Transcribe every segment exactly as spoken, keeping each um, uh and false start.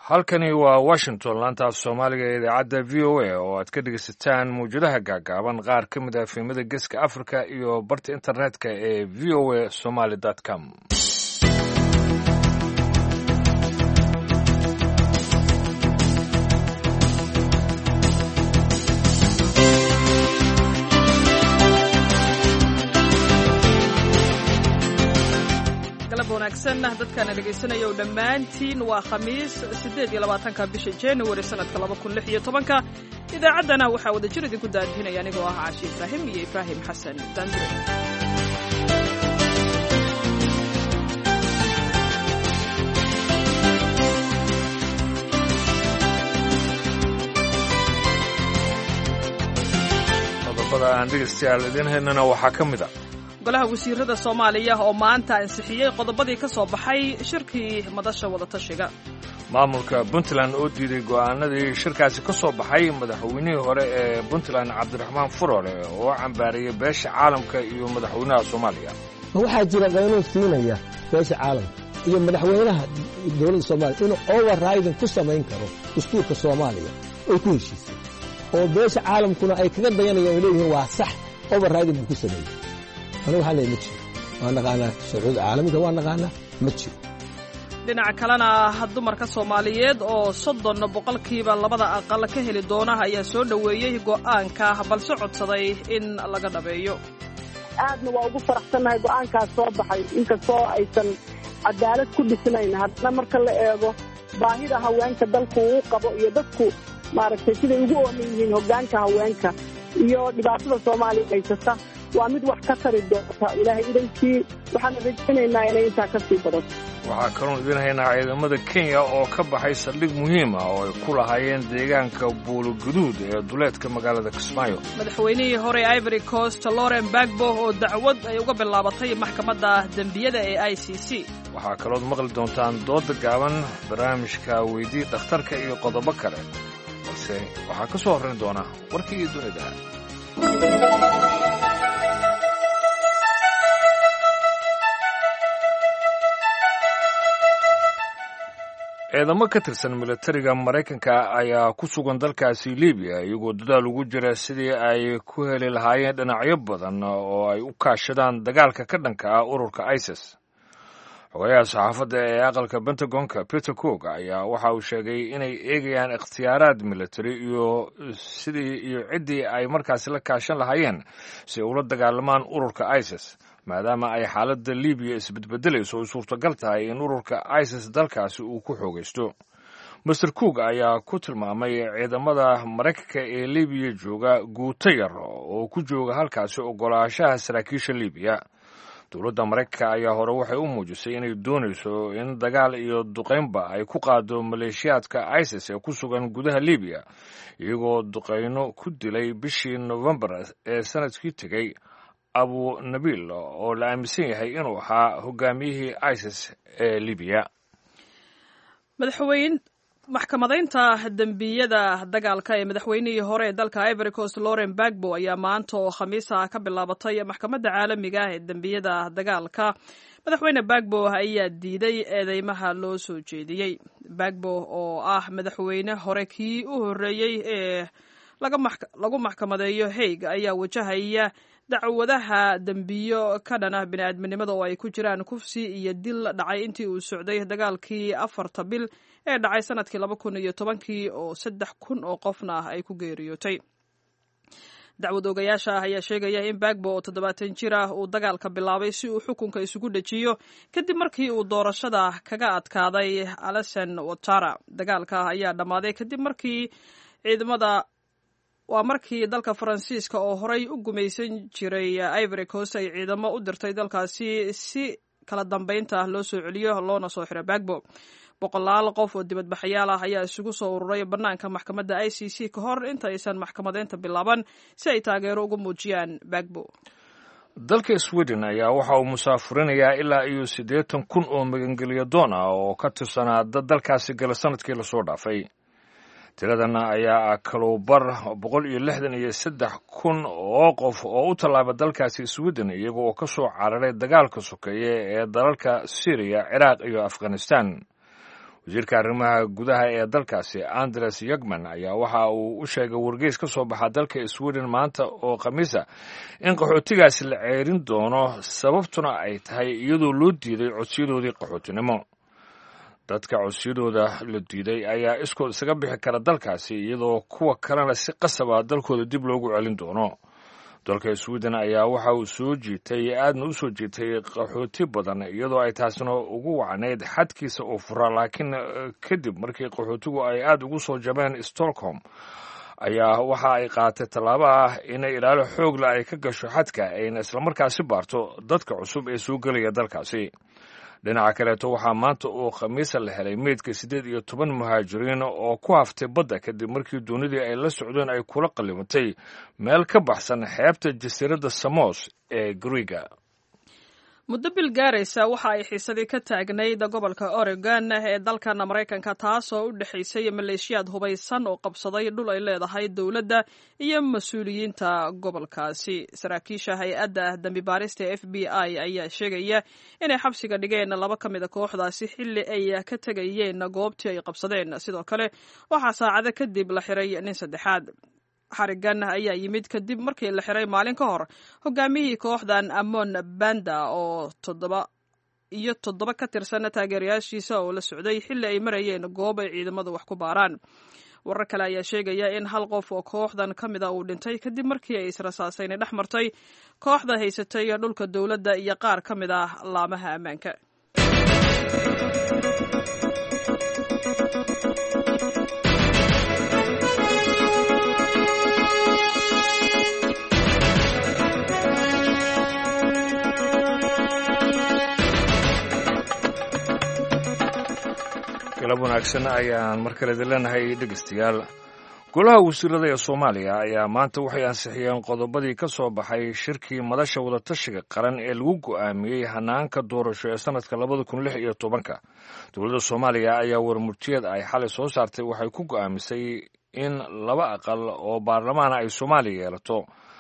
halkani waa washington laanta af soomaaliga ee idaacadda v o a oo aad ka dhegaysataan mawjadaha gaagaaban qaar ka mid ah fiimada geeska africa iyo barta internetka ee v o a somaly com wanaagsan dadkana dhegaysanaya dhammaantiin waa khamiis siddeed iyo labaatanka bisha january sanadka laba kun lix iyo tobanka idaacaddana waxaa wada jir idinku daadihinaya anigoo ah caashi ibraahim iyo ibraahim xasan daandure qodobada aan dhegaystayaal idiin haynana waxaa ka mid a golaha wasiirada Soomaaliya oo maanta ansixiyay qodobadii ka soo baxay shirkii madasha wada tashiga maamulka Puntland oo diiday go'aanadii shirkaasi ka soo baxay madaxweynihii hore ee Puntland Cabdiraxmaan Furole oo cambaariyay beesha caalamka iyo madaxweynaha Soomaaliya waxaa jira qaanuun siinaya beesha caalamka iyo madaxweynaha dawladda Soomaaliya inuu overriding ku samayn karo dastuurka Soomaaliya oo ku heshiisay oo beesha caalamkuna ay kaga dayanayaan leeyihiin waa sax overriding ku sameeyay أنا وحنا متشي وأنا قانا سعود عالمي وأنا قانا متشي dhinaca kalena dumarka Soomaaliyeed oo soddon boqolkiiba labada aqal ka heli doona ayaa soo dhaweeyay go'aanka balse codsaday in laga dhabeeyo aadna waa ugu faraxsanahay go'aankaas soo baxay inkastoo aysan cadaalad ku dhisnayn hadda marka la eego baahida haweenka dalku uu qabo iyo dadku maaragtay sida ugu ooman yihiin hoggaanka haweenka iyo dhibaatada Soomaaliya haysata waa mid wax ka tari doonta ilaahay idankii waxaan rajaynaynaa inay intaa ka sii badato waxaa kaloo idin haynaa ciidamada Kenya oo ka baxay saldhig muhiim ah oo ay ku lahaayeen deegaanka Buulo Guduud ee duleedka magaalada Kismaayo madaxweynihii hore Ivory Coast Laurent Gbagbo oo dacwad ay uga bilaabatay maxkamadda dambiyada ee I C C waxaa kaloo maqli doontaan dood gaaban barnaamijka weydii dhakhtarka iyo qodobo kale balse waxaa ka soo horreyn doona warkii dunida ciidamo ka tirsan militariga Mareykanka ayaa ku sugan dalkaasi Liibiya iyagoo dadaal ugu jira sidii ay ku heli lahaayeen dhinacyo badan oo ay u kaashadaan dagaalka ka dhanka ah ururka ISIS. Xogayaha saxaafadda ee aqalka Pentagonka Peter Cook ayaa waxa uu sheegay inay eegayaan ikhtiyaaraad militari iyo sidii iyo ciddii ay markaasi la kaashan lahaayeen si ay ula dagaalamaan ururka ISIS. maadaama ay xaaladda Liibiya isbedbedelayso oo suurtagal tahay in ururka ISIS dalkaasi uu ku xoogaysto. Mister Cook ayaa ku tilmaamay ciidamada Mareykanka ee Liibiya jooga guuto yar oo ku jooga halkaasi ogolaanshaha saraakiisha Liibiya. Dowladda Mareykanka ayaa hore waxay u muujisay inay doonayso in dagaal iyo duqeynba ay ku qaado maleeshiyaadka ISIS ee ku sugan gudaha Liibiya iyagoo duqeyno ku dilay bishii November ee sanadkii tegay Abu Nabil oo la aaminsan yahay inuu ahaa hogaamiyihii ISIS ee Liibiya. madaxweyne maxkamadaynta dambiyada dagaalka ee madaxweynihii hore ee dalka Ivory Coast Laurent Gbagbo ayaa maanta oo khamiisa ka bilaabatay maxkamadda caalamiga ee dambiyada dagaalka. madaxweyne Gbagbo ayaa diiday eedeymaha loo soo jeediyay. Gbagbo oo ah madaxweyne hore kii u horeeyay ee lagu maxkamadeeyo Hague ayaa wajahaya dacwadaha dambiyo ka dhana bini'aadminimada oo ay ku jiraan kufsi iyo dil dhacay intii uu socday dagaalkii afarta bil ee dhacay sanadkii laba kun iyo tobankii oo saddex kun oo qofna ay ku geeriyootay. dacwad ogayaasha ayaa sheegaya in Gbagbo oo toddobaatan jir ah uu dagaalka bilaabay si uu xukunka isugu dhajiyo kadib markii uu doorashada kaga adkaaday Alassane Ouattara. dagaalka ayaa dhammaaday kadib markii ciidamada waa markii dalka Faransiiska oo horay u gumaysan jiray Ivory Coast ay ciidamo u dirtay dalkaasi si kala dambeynta loo soo celiyo loona soo xiray Gbagbo. boqolaal qof oo dibadbaxayaal ah ayaa isugu soo ururay bannaanka maxkamadda I C C ka hor inta aysan maxkamadeynta bilaaban si ay taageero ugu muujiyaan Gbagbo. dalka Sweden ayaa waxa uu musaafurinayaa ilaa iyo siddeetan kun oo magangelyo doon ah oo ka tirsanaa dalkaasi gala sanadkii lasoo dhaafay. tiradana ayaa kaluubar boqol iyo lixdan iyo saddex kun oo qof oo u tallaaba dalkaasi Sweden iyaga oo ka soo cararay dagaalka sokeeye ee dalalka Syria, Ciraaq iyo Afghanistan. wasiirka arrimaha gudaha ee dalkaasi andres yagman ayaa waxa uu u sheegay wargeys ka soo baxa dalka sweden maanta oo khamiisa in qaxootigaasi la ceerin doono sababtuna ay tahay iyadoo loo diiday codsiyadoodii qaxootinimo. dadka codsiyadooda la diiday ayaa iskood isaga bixi kara dalkaasi iyadoo kuwa kalena si qasaba dalkooda dib loogu celin doono. dalka sweden ayaa waxa uu soo jiitay aadna u soo jiitay qaxooti badan iyadoo ay taasina ugu wacnayd xadkiisa oo fura, laakiin kadib markii qaxootigu ay aada ugu soo jabeen Stockholm ayaa waxa ay qaatay tallaabo ah inay ilaalo xoogla ay ka gasho xadka ayna islamarkaasi baarto dadka cusub ee soo gelaya dalkaasi. dhinaca kaleeto waxaa maanta oo khamiisa la helay meydka siddeed iyo toban muhaajiriin oo ku haftay badda kadib markii doonidii ay la socdeen ay kula qallimatay meel ka baxsan xeebta jasiiradda Samos ee Greega. muddo bil gaaraysa waxa ay xiisadii ka taagnayd gobolka Oregon ee dalkan Mareykanka taasoo u dhaxaysay maleeshiyaad hubaysan oo qabsaday dhul ay leedahay dowladda iyo mas'uuliyiinta gobolkaasi. saraakiisha hay-adda dambi baarista F B I ayaa sheegaya inay xabsiga dhigeen laba ka mid a kooxdaasi xilli ay ka tegayeen goobtii ay qabsadeen. sidoo kale waxaa saacado kadib la xiray nin saddexaad. xarigan ayaa yimid kadib markii la xiray maalin ka hor hogaamiyihii kooxdan Amon Banda oo toddoba iyo toddoba ka tirsan taageerayaashiisa oo la socday xilli ay marayeen goob ay ciidamadu wax ku baaraan. warar kale ayaa sheegaya in hal qof oo kooxdan ka mid a uu dhintay kadib markii ay israsaasayna dhex martay kooxda haysatay dhulka dowladda iyo qaar ka mid ah laamaha ammaanka. galab wanaagsan ayaan mar kale idin leenahay dhegeystayaal. golaha wasiirada ee Soomaaliya ayaa maanta waxay ansixiyeen qodobadii ka soo baxay shirkii madasha wadatashiga qaran ee lagu go'aamiyey hanaanka doorasho ee sanadka labada kun lix iyo tobanka. dowladda Soomaaliya ayaa warmurtiyeed ay xalay soo saartay waxay ku go'aamisay in laba aqal oo baarlamaana ay Soomaaliya yeelato,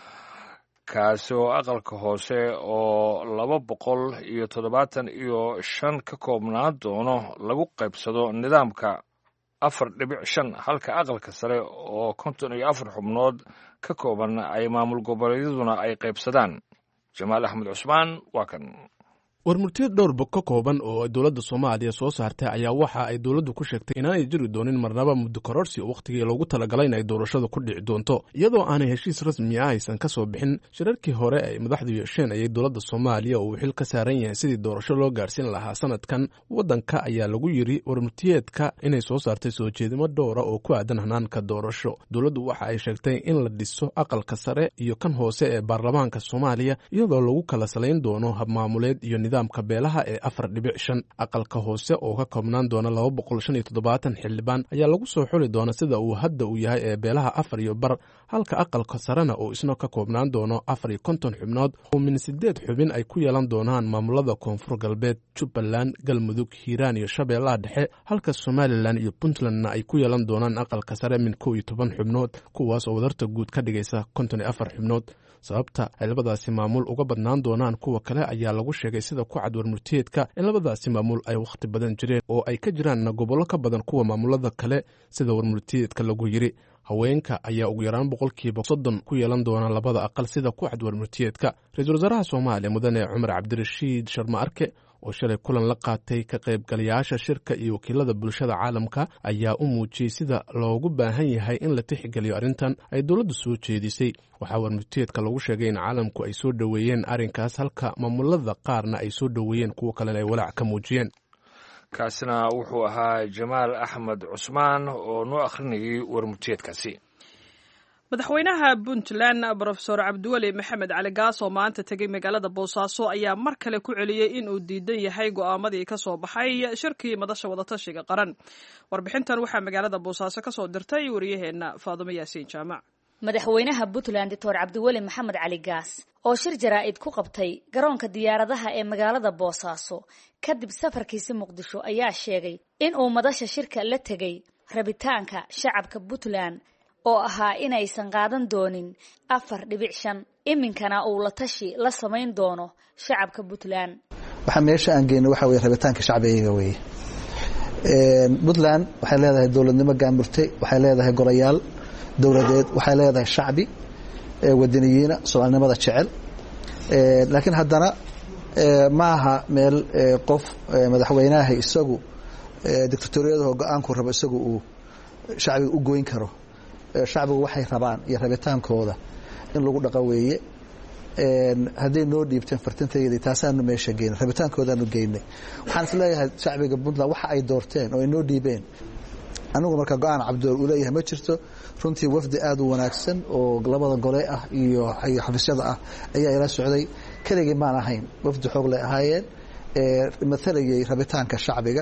kaasi oo aqalka hoose oo laba boqol iyo toddobaatan iyo shan ka koobnaan doono lagu qaybsado nidaamka afar dhibic shan, halka aqalka sare oo konton iyo afar xubnood ka kooban ay maamul goboleedyaduna ay qaybsadaan. jamaal axmed cusmaan waa kan. warmurtiyad dhowrba ka kooban oo dowladda Soomaaliya soo saartay ayaa waxa ay dowladdu ku sheegtay inaanay jiri doonin marnaba muddo kororsi oo waqtigii loogu talagalay in ay doorashadu ku dhici doonto, iyadoo aanay heshiis rasmi ah aysan ka soo bixin. shirarkii hore ay madaxdu yeesheen ayay dowladda Soomaaliya uu xil ka saaran yahay sidii doorasho loo gaarsiin lahaa sanadkan waddanka ayaa lagu yiri warmurtiyeedka inay soo saartay soo jeedimo dhowra oo ku aadan hanaanka doorasho. dowladdu waxa ay sheegtay in la dhiso aqalka sare iyo kan hoose ee baarlamaanka Soomaaliya iyadoo lagu kala salayn doono habmaamuleed iyo nidaamka beelaha ee afar dhibic shan. aqalka hoose oo ka koobnaan doona laba boqol shan iyo toddobaatan xildhibaan ayaa lagu soo xuli doona sida uu hadda uu yahay ee beelaha afar iyo bar, halka aqalka sarena oo isna ka koobnaan doono afar iyo konton xubnood oo min sideed xubin ay ku yeelan doonaan maamulada koonfur galbeed, Jubbaland, Galmudug, Hiiraan iyo Shabeellaha Dhexe, halka Somaliland iyo Puntlandna ay ku yeelan doonaan aqalka sare min kow iyo toban xubnood, kuwaas oo wadarta guud ka dhigaysa konton iyo afar xubnood. sababta ay labadaasi maamul uga badnaan doonaan kuwa kale ayaa lagu sheegay sida ku cad warmurtiyeedka in labadaasi maamul ay wakhti badan jireen oo ay ka jiraan gobollo ka badan kuwa maamulada kale. sida warmurtiyeedka lagu yiri, haweenka ayaa ugu yaraan boqolkiiba soddon ku yeelan doona labada aqal sida ku cad warmurtiyeedka. ra-iisul wasaaraha Soomaaliya mudane Cumar Cabdirashiid Sharma Arke oo shalay kulan la qaatay ka qaybgalayaasha shirka iyo wakiilada bulshada caalamka ayaa u muujiyey sida loogu baahan yahay in la tixgeliyo arrintan ay dowladdu soo jeedisay. waxaa warmurtiyeedka lagu sheegay in caalamku ay soo dhoweeyeen arrinkaas, halka maamulada qaarna ay soo dhoweeyeen, kuwo kalena ay walaac ka muujiyeen. kaasina wuxuu ahaa jamaal axmed cusmaan oo noo akhrinayay warmurtiyeedkaasi. madaxweynaha Puntland Professor Cabdiweli Maxamed Cali Gaas oo maanta tegay magaalada Boosaaso ayaa mar kale ku celiyay in uu diidan yahay go'aamadii ka soo baxay shirkii madasha wadatashiga qaran. warbixintan waxaa magaalada Boosaaso ka soo dirtay wariyaheena Faadumo Yaasiin Jaamac. madaxweynaha Puntland Doctor Cabdiweli Maxamed Cali Gaas oo shir jaraa'id ku qabtay garoonka diyaaradaha ee magaalada Boosaaso kadib safarkiisa Muqdisho ayaa sheegay in uu madasha shirka la tegay rabitaanka shacabka Puntland oo ahaa inaysan qaadan doonin afar dhibic shan, iminkana uu la tashi la samayn doono shacabka Puntland. waxa meesha aan geeyno waxa weeye rabitaanka shacbiga weeye puntland waxay leedahay dowladnimo gaamurtay, waxay leedahay golayaal dowladeed, waxay leedahay shacbi wadaniyiina soomaalinimada jecel, laakiin haddana ma aha meel qof madaxweynaha isagu dictatoriyadaho go-aanku rabo isagu uu shacbiga u goyn karo. shacbigu waxay rabaan iyo rabitaankooda in lagu dhaqa weeye. hadday noo dhiibteen fartintayadii taasaanu meesha geynay, rabitaankoodaanu geynay. waxaan is leeyahay shacbiga puntland waxa ay doorteen oo ay noo dhiibeen, anigu marka go-aan cabdool uu leeyahay ma jirto. runtii wafdi aad u wanaagsan oo labada gole ah iyo xafiisyada ah ayaa ila socday. keligii maan ahayn, wafdi xoog lay ahaayeen, maalayay rabitaanka shacbiga.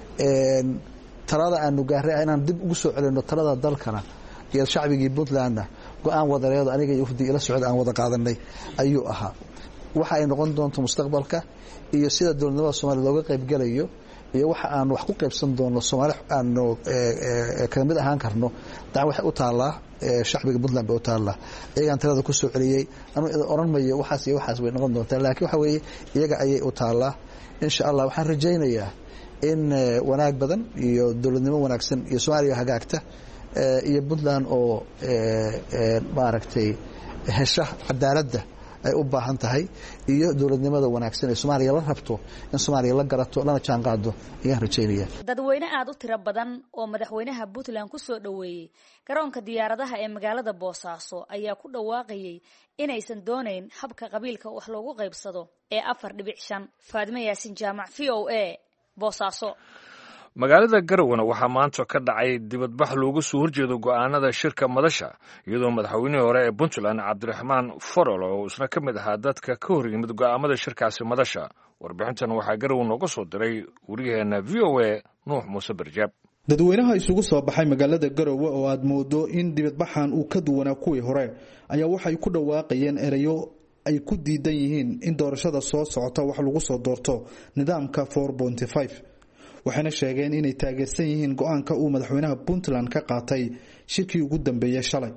talada aanu gaaray inaan dib ugu soo celino talada dalkana iyo shacbigii puntlandna go-aan wadareedo aniga iyo wafdi ila socda aan wada qaadanay ayuu ahaa. waxa ay noqon doonto mustaqbalka iyo sida dowladnimada Soomaaliya looga qayb galayo iyo waxa aan wax ku qaybsan doono Soomaali aanu ka mid ahaan karno taa waxa u taala shacbiga puntland oo taala iyaga talada ku soo celiyay anu oran mayo waxaas iyo waxaas way noqon doontaa, laakiin waxa weeye iyaga ayay u taala. insha Allah waxaan rajaynayaa in wanaag badan iyo dowladnimo wanaagsan iyo Soomaaliya hagaagta iyo puntland oo maaragtay hesha cadaaladda ay u baahan tahay iyo dowladnimada wanaagsan ee Soomaaliya la rabto in Soomaaliya la garato lana jaan qaado ayaan rajaynayaa. dadweyne aad u tiro badan oo madaxweynaha Puntland ku soo dhaweeyay garoonka diyaaradaha ee magaalada Boosaaso ayaa ku dhawaaqayay inaysan doonayn habka qabiilka wax loogu qaybsado ee afar dhibic shan. Faadimo Yaasin Jaamac, V O A, Boosaaso. magaalada Garowe waxaa maanta ka dhacay dibadbax looga soo horjeedo go'aanada shirka madasha, iyadoo madaxweynihii hore ee Puntland Cabdiraxmaan Farol oo isna ka mid ahaa dadka ka hor yimid go'aamada shirkaasi madasha. warbixintan waxaa Garowe nooga soo diray wariyaheena V O A Nuux Muuse Barjaab. dadweynaha isugu soo baxay magaalada Garowe oo aad moodo in dibadbaxan uu ka duwanaa kuwii hore ayaa waxay ku dhawaaqayeen erayo ay ku diidan yihiin in doorashada soo socota wax lagu soo doorto nidaamka four point five. waxayna sheegeen inay taageersan yihiin go'aanka uu madaxweynaha Puntland ka qaatay shirkii ugu dambeeyay shalay.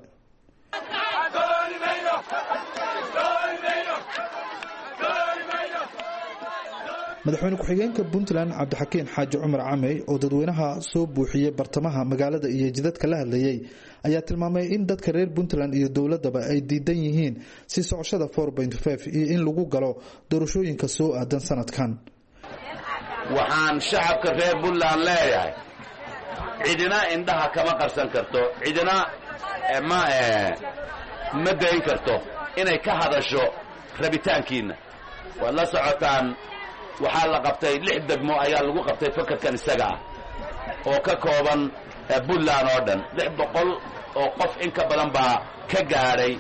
madaxweyne ku-xigeenka Puntland Cabdixakiin Xaaji Cumar Camey oo dadweynaha soo buuxiyay bartamaha magaalada iyo jidadka la hadlayay ayaa tilmaamay in dadka reer Puntland iyo dowladaba ay diidan yihiin si socoshada four point five iyo in lagu galo doorashooyinka soo aadan sanadkan. waxaan shacabka reer Puntland leeyahay cidina indhaha kama qarsan karto, cidina ma ma dayn karto inay ka hadasho rabitaankiina. waad la socotaan waxaa la qabtay lix degmo ayaa lagu qabtay fakarkan isaga ah oo ka kooban Puntland oo dhan lix boqol oo qof in ka badan baa ka gaadhay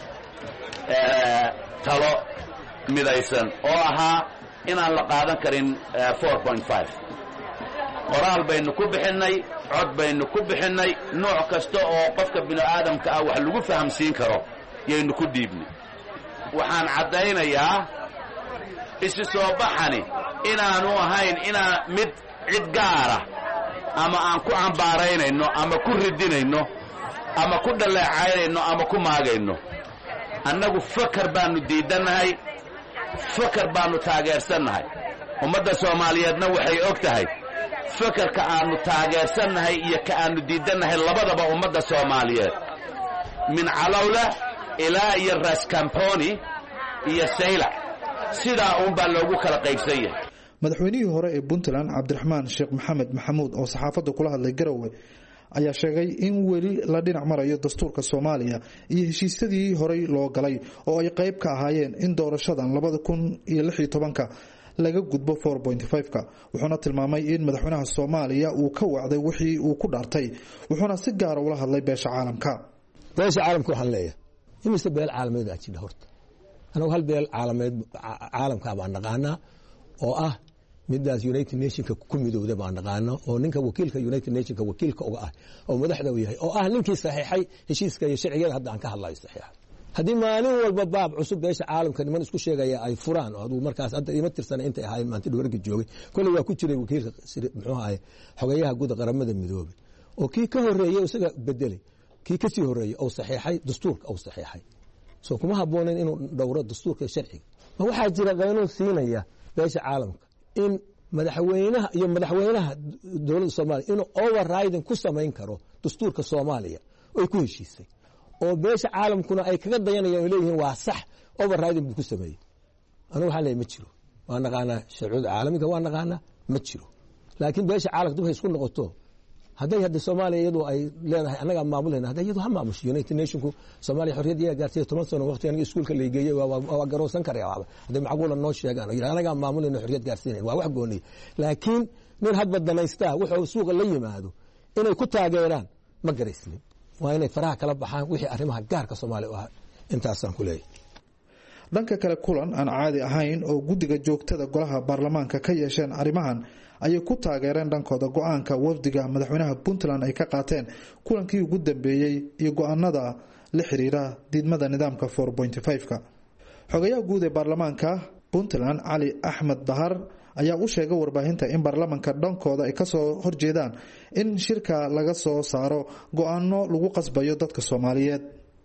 talo midaysan oo ahaa inaan la qaadan karin four point five. qoraal baynu ku bixinay, cod baynu ku bixinay, nooc kasta oo qofka bini'aadamka ah wax lagu fahamsiin karo yaynu ku dhiibnay. waxaan caddaynayaa isi soo baxani inaanu ahayn inaa mid cid gaara ama aan ku cambaaraynayno ama ku ridinayno ama ku dhaleecaynayno ama ku maagayno. annagu fakar baanu diidannahay, fakar baanu taageersannahay. ummadda Soomaaliyeedna waxay og tahay fakarka aanu taageersannahay iyo ka aanu diidannahay labadaba ummadda Soomaaliyeed min calawla ilaa iyo ras camponi iyo saylac sidaa uun baa loogu kala qaybsan yahay. madaxweynihii hore ee Puntland Cabdiraxmaan Sheekh Maxamed Maxamuud oo saxaafadda kula hadlay Garowe ayaa sheegay in weli la dhinac marayo dastuurka Soomaaliya iyo heshiisyadii horey loo galay oo ay qayb ka ahaayeen in doorashadan labada kun iyo lix iyo tobanka laga gudbo four point five ka. wuxuuna tilmaamay in madaxweynaha Soomaaliya uu ka wacday wixii uu ku dhaartay, wuxuuna si gaar ah ula hadlay beesha caalamka. beesha caalamka waxaan leeyahay imise beel caalamiyeed ah jira horta. anagu hal beel caalamiyeed caalamka baan naqaanaa oo ah midaas United Nationka ku midowday baan naqaano oo ninka wakiilka United Nationka wakiilka uga ah oo madaxda u yahay oo ah ninkii saxiixay heshiiska iyo sharciga hadda aan ka hadlayo saxiixa. haddii maalin walba baab cusub beesha caalamka niman isku sheegaya ay furaan oo aduu markaas hadda ima tirsana intay ahaayeen maanta dhowarga joogay kulli waa ku jiray wakiilka muxuu ahaay xogayaha guud qaramada midoobay oo kii ka horeeyay isaga bedelay kii ka sii horeeyay oo saxiixay dastuurka oo saxiixay. soo kuma habooneen inuu dhowro dastuurka sharciga. ma waxaa jira qaanuun siinaya beesha caalamka in madaxweynaha iyo madaxweynaha dowladda Soomaaliya inuu overriding ku samayn karo dastuurka Soomaaliya oo ku heshiisay oo beesha caalamkuna ay kaga dayanayaan leeyihiin waa sax overriding buu ku sameeyay anu waxa leeyahay ma jiro waa naqaana sharciga caalamiga waa naqaana ma jiro laakiin beesha caalamku waxay isku noqoto haday hadda Soomaaliya iyadoo ay leedahay anaga maamuleyna haday iyadoo ha maamusho United Nationku Soomaaliya xorriyadda gaartay toban sano waqti aniga iskuulka la geeyay waa garoosan karay waaba haday macquul noo sheegaan anaga maamuleyna xorriyad gaarsiinay waa wax gooni laakiin nin hadba danaysta wuxuu suuqa la yimaado inay ku taageeraan ma garaysnin waa inay faraha kala baxaan wixii arrimaha gaarka Soomaaliya ah intaasaan ku leeyahay dhanka kale kulan aan caadi ahayn oo guddiga joogtada golaha baarlamaanka ka yeesheen arrimahan ayay ku taageereen dhankooda go'aanka wafdiga madaxweynaha Puntland ay ka qaateen kulankii ugu dambeeyay iyo go'aanada la xiriira diidmada nidaamka four point five ka xogayaha guud ee baarlamaanka Puntland Ali Ahmed Dahar ayaa u sheegay warbaahinta in baarlamaanka dhankooda ay ka soo horjeedaan in shirka laga soo saaro go'aano lagu qasbayo dadka Soomaaliyeed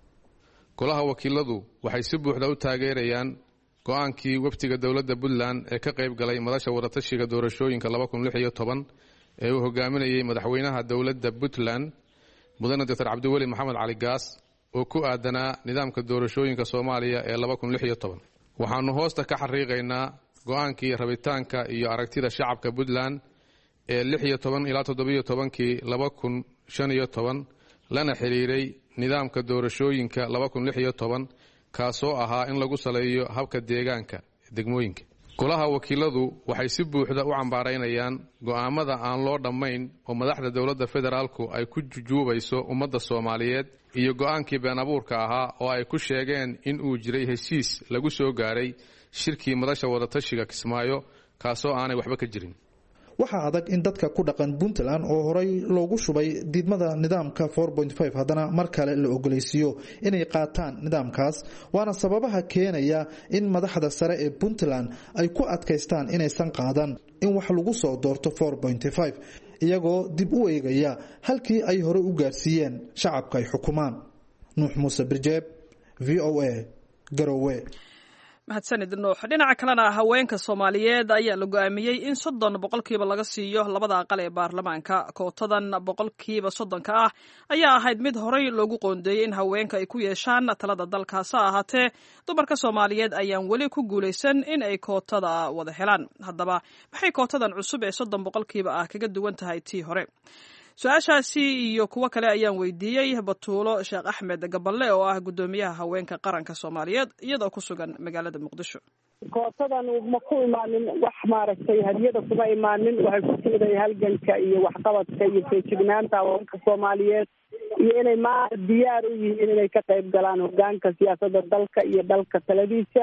golaha wakiiladu waxay si buuxda u taageerayaan go'aankii wafdiga dawladda Puntland ee ka qayb galay madasha wadatashiga doorashooyinka laba kun lix iyo toban ee uu hogaaminayay madaxweynaha dawladda Puntland mudane Doctor Cabdiweli Maxamed Cali Gaas oo ku aadanaa nidaamka doorashooyinka Soomaaliya ee laba kun lix iyo toban waxaanu hoosta ka xariiqaynaa go'aankii rabitaanka iyo aragtida shacabka Puntland ee lix iyo toban ilaa toddoba iyo toban-kii laba kun shan iyo toban lana xiriiray nidaamka doorashooyinka laba kun lix iyo toban kaasoo ahaa in lagu saleeyo habka deegaanka degmooyinka golaha wakiiladu waxay si buuxda u cambaaraynayaan go'aamada aan loo dhammayn oo madaxda dawladda federaalku ay ku jujuubayso ummadda Soomaaliyeed iyo go'aankii been abuurka ahaa oo ay ku sheegeen in uu jiray heshiis lagu soo gaaray shirkii madasha wadatashiga Kismaayo kaasoo aanay waxba ka jirin waxa adag in dadka ku dhaqan Puntland oo horay loogu shubay diidmada nidaamka four point five hadana mar kale la ogoleysiyo inay qaataan nidaamkaas waana sababaha keenaya in madaxda sare ee Puntland ay ku adkaystaan inaysan qaadan in wax lagu soo doorto four point five iyagoo dib u eegaya halkii ay hore u gaarsiiyeen shacabka ay xukumaan Nuux Muuse Birjeeb V O A Garowe mahadsanid nuux dhinaca kalena haweenka Soomaaliyeed ayaa la go'aamiyay in soddon boqolkiiba laga siiyo labada aqal ee baarlamaanka kootadan boqolkiiba soddonka ah ayaa ahayd mid horey loogu qoondeeyay in haweenka ay ku yeeshaan talada dalkaas ahaatee dumarka Soomaaliyeed ayaan weli ku guuleysan in ay kootada wada helaan haddaba maxay kootadan cusub ee soddon boqolkiiba ah kaga duwan tahay tii hore su-aashaasi iyo kuwo kale ayaan weydiiyey Batuulo Sheekh Axmed Gaballe oo ah gudoomiyaha haweenka qaranka Soomaaliyeed iyadoo ku sugan magaalada Muqdisho kootadan ma ku imaanin wax maaragtay hadiyada kuma imaanin waxay ku timid halganka iyo waxqabadka iyo feejignaanta haweenka Soomaaliyeed iyo inay ma diyaar u yihiin inay ka qayb galaan hoggaanka siyaasadda dalka iyo dalka taladiisa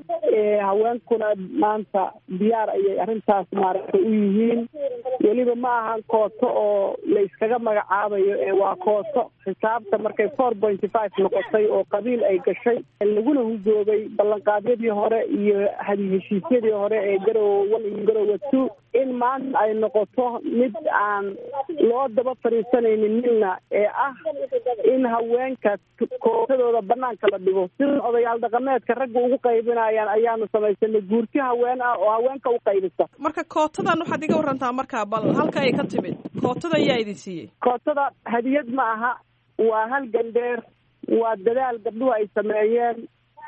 ee haweenkuna maanta diyaar ayay arrintaas maaragtay u yihiin weliba ma ahan kooto oo la iskaga magacaabayo ee waa kooto xisaabta markay four point five noqotay oo qabiil ay gashay laguna hugoobay ballanqaadyadii hore iyo heshiisyadii hore ee Garowe one iyo Garowe two in maanta ay noqoto mid aan loo daba fariisanaynin midna ee ah in haweenka kootadooda banaanka la dhigo sida odayaal dhaqameedka ragga ugu qaybinayaan ayaanu samaysanay guurti haween ah oo haweenka u qaybisa marka kootadan waxaad iga warantaa markaa bal halka ay ka timid kootada ayaa idin siiyey kootada hadiyad ma aha waa hal gandheer waa dadaal gabdhuhu ay sameeyeen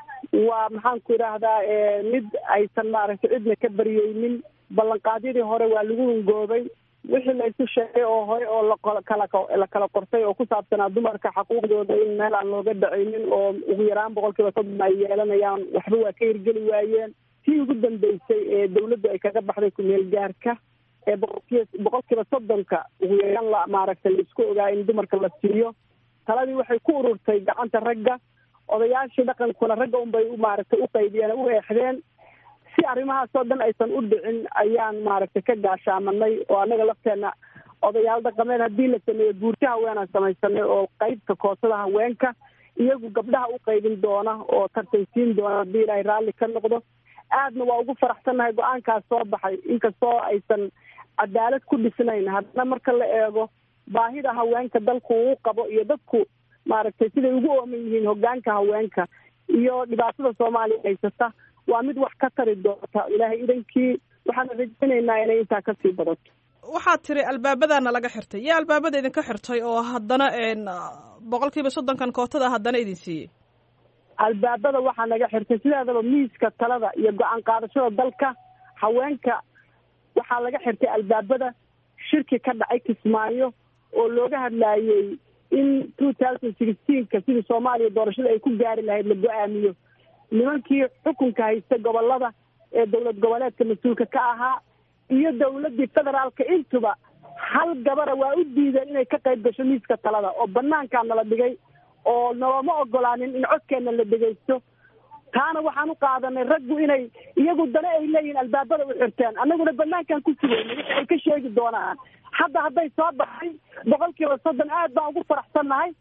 waa maxaan ku idhaahdaa mid aysan maaragtay cidna ka baryeynin ballanqaadyadii hore waa lagu hungoobay wixii la isu sheegay oo hore oo lakala la kala qortay oo ku saabsanaa dumarka xaquuqdooda in meel aan looga dhacaynin oo ugu yaraan boqolkiiba soddon ay yeelanayaan waxba waa ka hirgeli waayeen tii ugu dambeysay ee dawladdu ay kaga baxday ku-meel gaarka ee boqolkiiba boqolkiiba soddonka ugu yaraan la maaragtay la isku ogaa in dumarka la siiyo taladii waxay ku ururtay gacanta ragga odayaashii dhaqankuna ragga unbay maaragtay u qaybiyeen u eexdeen si arrimahaas oo dhan aysan u dhicin ayaan maaragtay ka gaashaamanay oo anaga lafteena odayaal dhaqameed haddii la sameeyo guurti haweenaan samaysanay oo qaybta kootada haweenka iyagu gabdhaha u qaybin doona oo tartansiin doona haddii ilaahay raalli ka noqdo aadna waa ugu faraxsannahay go-aankaas soo baxay inkastoo aysan cadaalad ku dhisnayn haddana marka la eego baahida haweenka dalku uu qabo iyo dadku maaragtay siday ugu ooman yihiin hoggaanka haweenka iyo dhibaatada Soomaaliya haysata waa mid wax ka tari doonta ilaahay idankii waxaan rajaynaynaa inay intaa kasii badato. waxaad tiri albaabadaana laga xirtay yaa albaabada idinka xirtay oo haddana boqol kiiba soddonkan kootada haddana idin siiyey? albaabada waxaa naga xirtay sidaadaba miiska talada iyo go-aan qaadashada dalka haweenka waxaa laga xirtay albaabada shirki ka dhacay Kismaayo oo looga hadlaayay in two thousand sixteen-ka sidii Soomaaliya doorashada ay ku gaari lahayd la go-aamiyo. nimankii xukunka haysta gobolada ee dowlad goboleedka mas-uulka ka ahaa iyo dowladii federaalka intuba hal gabara waa u diideen inay ka qayb gasho miiska talada oo banaankaa nala dhigay oo nooma ogolaanin in codkeena la dhegaysto. taana waxaan u qaadanay raggu inay iyagu dana ay leeyihiin albaabada u xirteen, annaguna banaankaan ku sugayna wixii ay ka sheegi doonaan. hadda hadday soo baxay boqol kiiba soddon aad baan ugu faraxsannahay.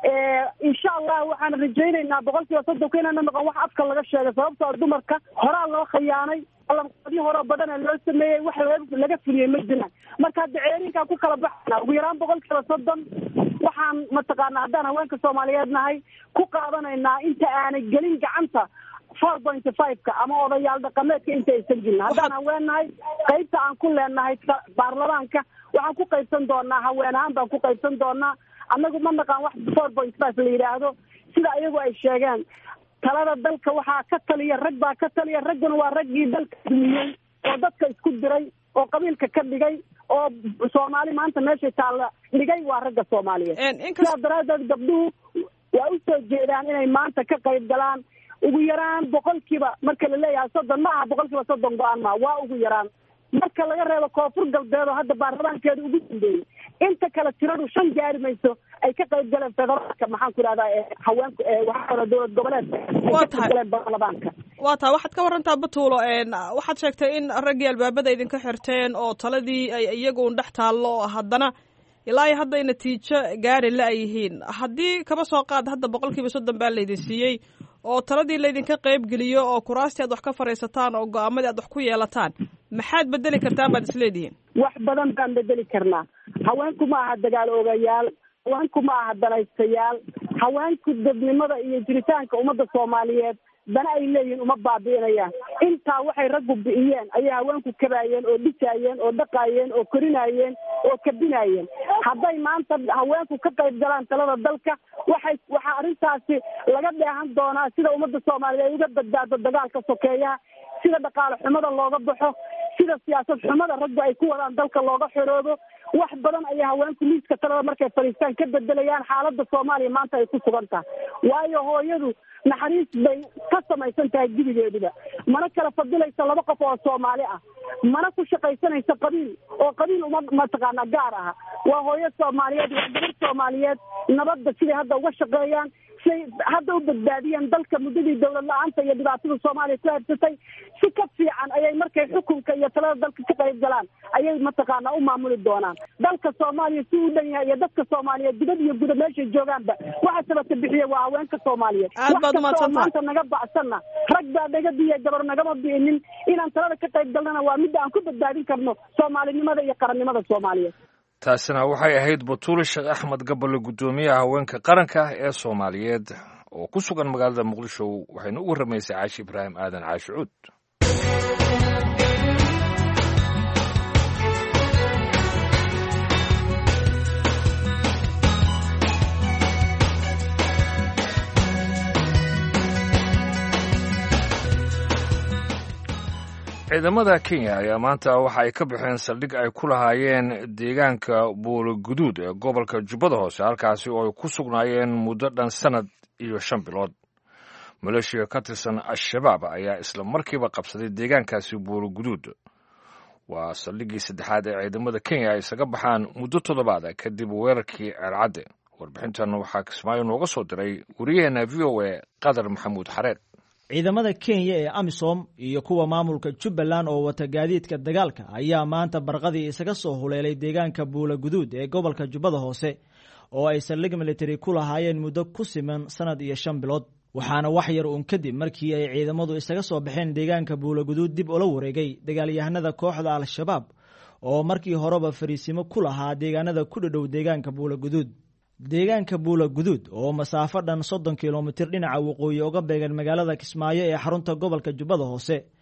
insha allah waxaan rajaynaynaa boqol kiiba soddonka inaana noqon wax afka laga sheegay, sababtoo dumarka horaa loo khiyaanay, qaladii hore badana loo sameeyey, wax laga fuliyey ma jiraan. marka hadda ceerinkaan ku kala baxana ugu yaraan boqol kiiba soddon waxaan mataqaanaa haddaan haweenka Soomaaliyeed nahay ku qaadanaynaa inta aanay gelin gacanta four point five-ka ama odayaal dhaqameedka inta aysan gelin. haddaan haween nahay qaybta aan ku leenahay baarlamaanka waxaan ku qaybsan doonaa, haween ahaan baan ku qaybsan doonaa. annagu ma naqaan wax four point five la yidhaahdo sida iyagu ay sheegeen. talada dalka waxaa ka taliya rag baa ka taliya, ragguna waa raggii dalka dumiyey oo dadka isku diray oo qabiilka ka dhigay oo Soomaali maanta meesha taalla dhigay waa ragga Soomaaliyeed. sidaa daraadeed gabdhuhu waa u soo jeedaan inay maanta ka qayb galaan ugu yaraan boqolkiiba marka la leeyahay soddon ma aha boqolkiiba soddon go-aan maa waa ugu yaraan marka laga reebo koonfur galbeed oo hadda baarlamaankeeda ugu dambeeyey. inta kale tiradu shan gaari mayso ay ka qayb galeen federaalka maxaan ku idhahdaa haweenku waxaa dowlad goboleedka ay ka qayb galeen baarlamaanka. waa tahay waxaad ka warantaa Batuulo, waxaad sheegtay in raggii albaabada idinka xirteen oo taladii ay iyagu un dhex taallo haddana ilaa iyo hadday natiijo gaari la yihiin. haddii kaba soo qaad hadda boqol kiiba soddon baa laydin siiyey oo taladii laydinka qayb geliyo oo kuraastii aad wax ka fadhiisataan oo go-aamadii aad wax ku yeelataan, maxaad bedeli kartaan baad isleedihiin? wax badan baan bedeli karnaa. haweenku ma aha dagaal oogayaal, haweenku ma aha danaystayaal, haweenku dadnimada iyo jiritaanka ummadda Soomaaliyeed dana ay leeyihiin uma baabi'inayaan. intaa waxay raggu bi'iyeen ayay haweenku kabaayeen oo dhisaayeen oo dhaqaayeen oo korinaayeen oo kabinaayeen. hadday maanta haweenku ka qayb galaan talada dalka waxay waxaa arrintaasi laga dheehan doonaa sida ummadda Soomaaliyeed ay uga badbaado dagaalka sokeeyaha, sida dhaqaale xumada looga baxo, sida siyaasad xumada raggu ay ku wadaan dalka looga xoroobo. wax badan ayay haweenku miiska talada markay fadhiistaan ka bedelayaan xaaladda Soomaaliya maanta ay ku sugan tahay. waayo hooyadu naxariis bay ka samaysan tahay gidigeeduba, mana kala fadilaysa laba qof oo Soomaali ah, mana ku shaqaysanaysa qabiil oo qabiil uma mataqaana gaar ah. waa hooyo Soomaaliyeed, waa gabar Soomaaliyeed, nabadda siday hadda uga shaqeeyaan, say hadda u badbaadiyeen dalka muddadii dowlad la-aanta iyo dhibaatada Soomaaliya ku habsatay. si ka fiican ayay markay xukunka iyo talada dalka ka qayb galaan ayay mataqaana u maamuli doonaan dalka Soomaaliya si uu dhan yahay iyo dadka Soomaaliyeed dibad iyo gudaha meesha joogaanba. waxa sababta bixiya waa haweenka Soomaaliyeed. maanta naga bacsanna rag baa naga biya gabar nagama biinin inaan talada ka qayb galnana waa mid aan ku badbaadin karno Soomaalinimada iyo qarannimada Soomaaliyeed. taasina waxay ahayd Batuulo Sheekh Axmed Gaballe, gudoomiyaha haweenka qaranka ee Soomaaliyeed oo ku sugan magaalada Muqdisho. waxayna u waramaysay Caashi Ibraahim Aadan Caashi Cuud. ciidamada Kenya ayaa maanta waxa ay ka baxeen saldhig ay ku lahaayeen deegaanka Buuloguduud ee gobolka Jubbada Hoose, halkaasi oo ay ku sugnaayeen muddo dhan sanad iyo shan bilood. maleeshiya ka tirsan Al-Shabaab ayaa isla markiiba qabsaday deegaankaasi Buuloguduud. waa saldhiggii saddexaad ee ciidamada Kenya ay isaga baxaan muddo toddobaad kadib weerarkii Ceelcadde. warbixintan waxaa Kismaayo nooga soo diray wariyaheena V O A Qadar Maxamuud Xareed. ciidamada Kenya ee AMISOM iyo kuwa maamulka Jubbaland oo wata gaadiidka dagaalka ayaa maanta barqadii isaga soo huleelay deegaanka Buuloguduud ee gobolka Jubbada Hoose oo ay saldhig military ku lahaayeen muddo ku siman sanad iyo shan bilood. waxaana wax yar uun kadib markii ay ciidamadu isaga soo baxeen deegaanka Buuloguduud dib ula wareegay dagaalyahanada kooxda Al-Shabaab oo markii horeba fariisimo ku lahaa deegaanada ku dhow deegaanka Buuloguduud. deegaanka Buuloguduud oo masaafo dhan soddon kiiloomitir dhinaca waqooyi uga beegan magaalada Kismaayo ee xarunta gobolka Jubbada Hoose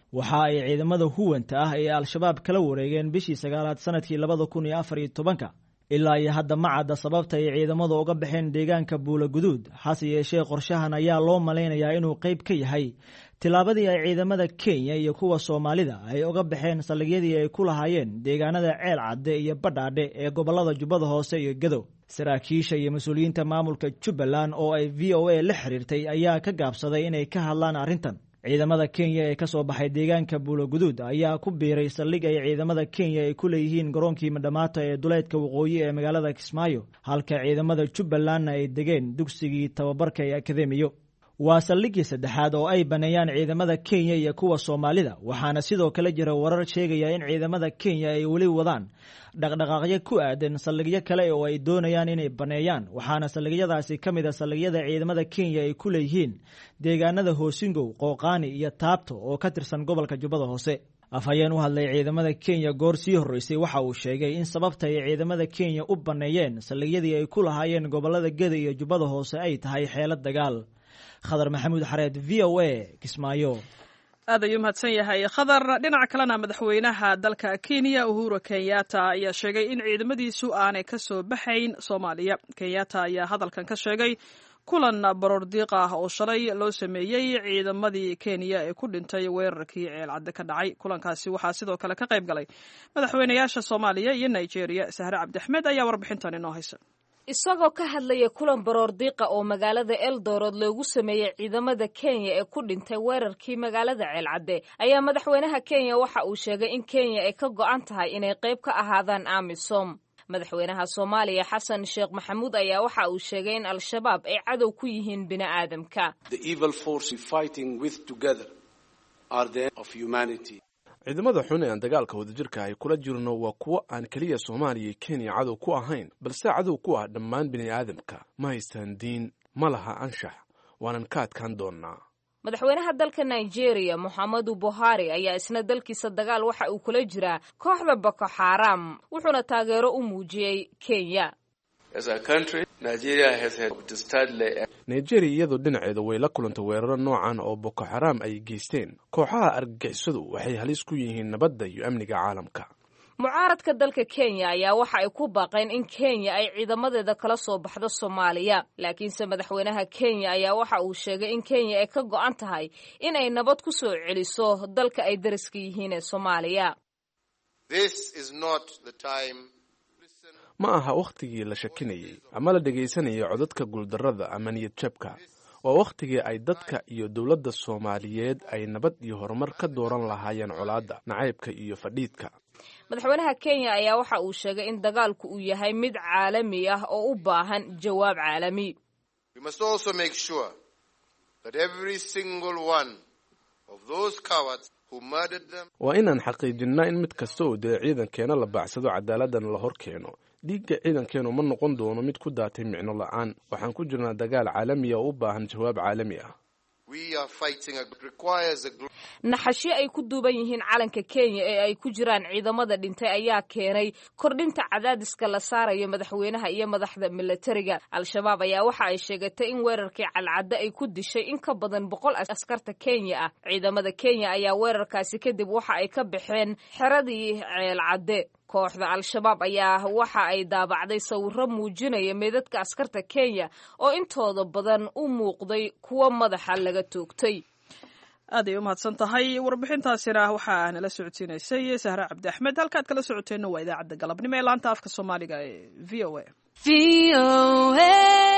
waxa ay ciidamada huwanta ah ee al-shabaab kala wareegeen bishii sagaalaad sanadkii labada kun iyo afar iyo tobanka ilaa iyo hadda ma cadda sababta ay ciidamada uga baxeen deegaanka buula guduud hase yeeshee qorshahan ayaa loo malaynayaa inuu qayb ka yahay tilaabadii ay ciidamada Kenya iyo kuwa Soomaalida ay uga baxeen saldhigyadii ay ku lahaayeen deegaanada Ceel Cadde iyo Badhaadhe ee gobolada Jubbada Hoose iyo Gadow. Saraakiisha iyo mas'uuliyiinta maamulka Jubbaland oo ay V O A la xiriirtay ayaa ka gaabsaday inay ka hadlaan arrintan. ciidamada Kenya ee ka soo baxay deegaanka Buula Guduud ayaa ku biiray saldhig ay ciidamada Kenya ay ku leeyihiin garoonkii Madhamaata ee duleedka waqooyi ee magaalada Kismaayo, halka ciidamada Jubbaland ay degeen dugsigii tababarka ee Akademiyo. waa saldhigii saddexaad oo ay baneeyaan ciidamada Kenya iyo kuwa Soomaalida, waxaana sidoo kale jira warar sheegaya in ciidamada Kenya ay weli wadaan dhaqdhaqaaqyo ku aadan saldhigyo kale oo ay doonayaan inay baneeyaan, waxaana saldhigyadaasi ka mid ah saldhigyada ciidamada Kenya ay ku leeyihiin deegaanada Hoosingow, Qooqaani iyo Taabto oo ka tirsan gobolka Jubbada Hoose. afhayeen u hadlay ciidamada Kenya goor sii horeysay waxa uu sheegay in sababta ay ciidamada Kenya u baneeyeen saldhigyadii ay ku lahaayeen gobolada Gedo iyo Jubbada Hoose ay tahay xeelad dagaal. khadar maxamuud xareed V O A Kismaayo. aad ayuu mahadsan yahay khadar. dhinaca kalena madaxweynaha dalka Kenya Uhuru Kenyatta ayaa sheegay in ciidamadiisu aanay ka soo baxayn Soomaaliya. Kenyatta ayaa hadalkan ka sheegay kulan baroordiiq ah oo shalay loo sameeyey ciidamadii Kenya ee ku dhintay weerarkii Ceel Cadde ka dhacay. kulankaasi waxaa sidoo kale ka qayb galay madaxweynayaasha Soomaaliya iyo Nigeria. Sahre Cabdi Axmed ayaa warbixintan inoo haysa. isagoo ka hadlaya kulan baroordiiqa oo magaalada Eldoret loogu sameeyay ciidamada Kenya ee ku dhintay weerarkii magaalada Ceel Cadde ayaa madaxweynaha Kenya waxa uu sheegay in Kenya ay ka go'an tahay inay qayb ka ahaadaan AMISOM. madaxweynaha Soomaaliya Xasan Sheekh Maxamuud ayaa waxa uu sheegay in al-shabaab ay cadow ku yihiin bini'aadamka. The evil force fighting with together are the of humanity. ciidamada xun ee aan dagaalka wadajirka ay kula jirno waa kuwo aan kaliya Soomaaliya iyo Kenya cadow ku ahayn, balse cadow ku ah dhammaan bini'aadamka. ma haystaan diin, ma laha anshax, waanan ka adkaan doonaa. madaxweynaha dalka Nigeria Muhammadu Buhari ayaa isna dalkiisa dagaal waxa uu kula jiraa kooxda Boko Haram, wuxuuna taageero u muujiyay Kenya. As a country, Nigeria has had to study. Nigeria iyadoo dhinaceeda way la kulantay weeraro noocan oo Boko Haram ay geysteen. kooxaha argagixisadu waxay halis ku yihiin nabadda iyo amniga caalamka. mucaaradka dalka Kenya ayaa waxa ay ku baaqeen in Kenya ay ciidamadeeda kala soo baxdo Soomaaliya, laakiinse madaxweynaha Kenya ayaa waxa uu sheegay in Kenya ay ka go'an tahay in ay nabad ku soo celiso dalka ay dariska yihiin ee Soomaaliya. This is not the time. ma aha wakhtigii la shakinayay ama la dhegaysanayay codadka guuldarrada ama niyad jabka. waa wakhtigii ay dadka iyo dowladda Soomaaliyeed ay nabad iyo horumar ka dooran lahaayeen colaadda, nacaybka iyo fadhiidka. madaxweynaha Kenya ayaa waxa uu sheegay in dagaalku uu yahay mid caalami ah oo u baahan jawaab caalami. We must also make sure that every single one of those cowards who murdered them. waa inaan xaqiijinnaa in mid kasta oo dee ciidankeena la baacsado cadaaladdan la hor keeno. dhiigga ciidankeenu ma noqon doono mid ku daatay micno la'aan. waxaan ku jirnaa dagaal caalami ah oo u baahan jawaab caalami ah. We are fighting a requires a naxashyo ay ku duuban yihiin calanka Kenya ee ay ku jiraan ciidamada dhintay ayaa keenay kordhinta cadaadiska la saarayo madaxweynaha iyo madaxda militariga. al-shabaab ayaa waxa ay sheegatay in weerarkii Ceel Cadde ay ku dishay in ka badan boqol askarta Kenya ah. ciidamada Kenya ayaa weerarkaasi kadib waxa ay ka baxeen xeradii Ceel Cadde. kooxda al-shabaab ayaa waxa ay daabacday sawirro muujinaya meedadka askarta Kenya oo intooda badan u muuqday kuwa madaxa laga toogtay. aad ay u mahadsan tahay warbixintaasina waxaa nala socodsiinaysay Sahre Cabdi Axmed. halkaad kala socoteenna waa idaacadda galabnimo ee laanta afka Soomaaliga ee V O A. V O A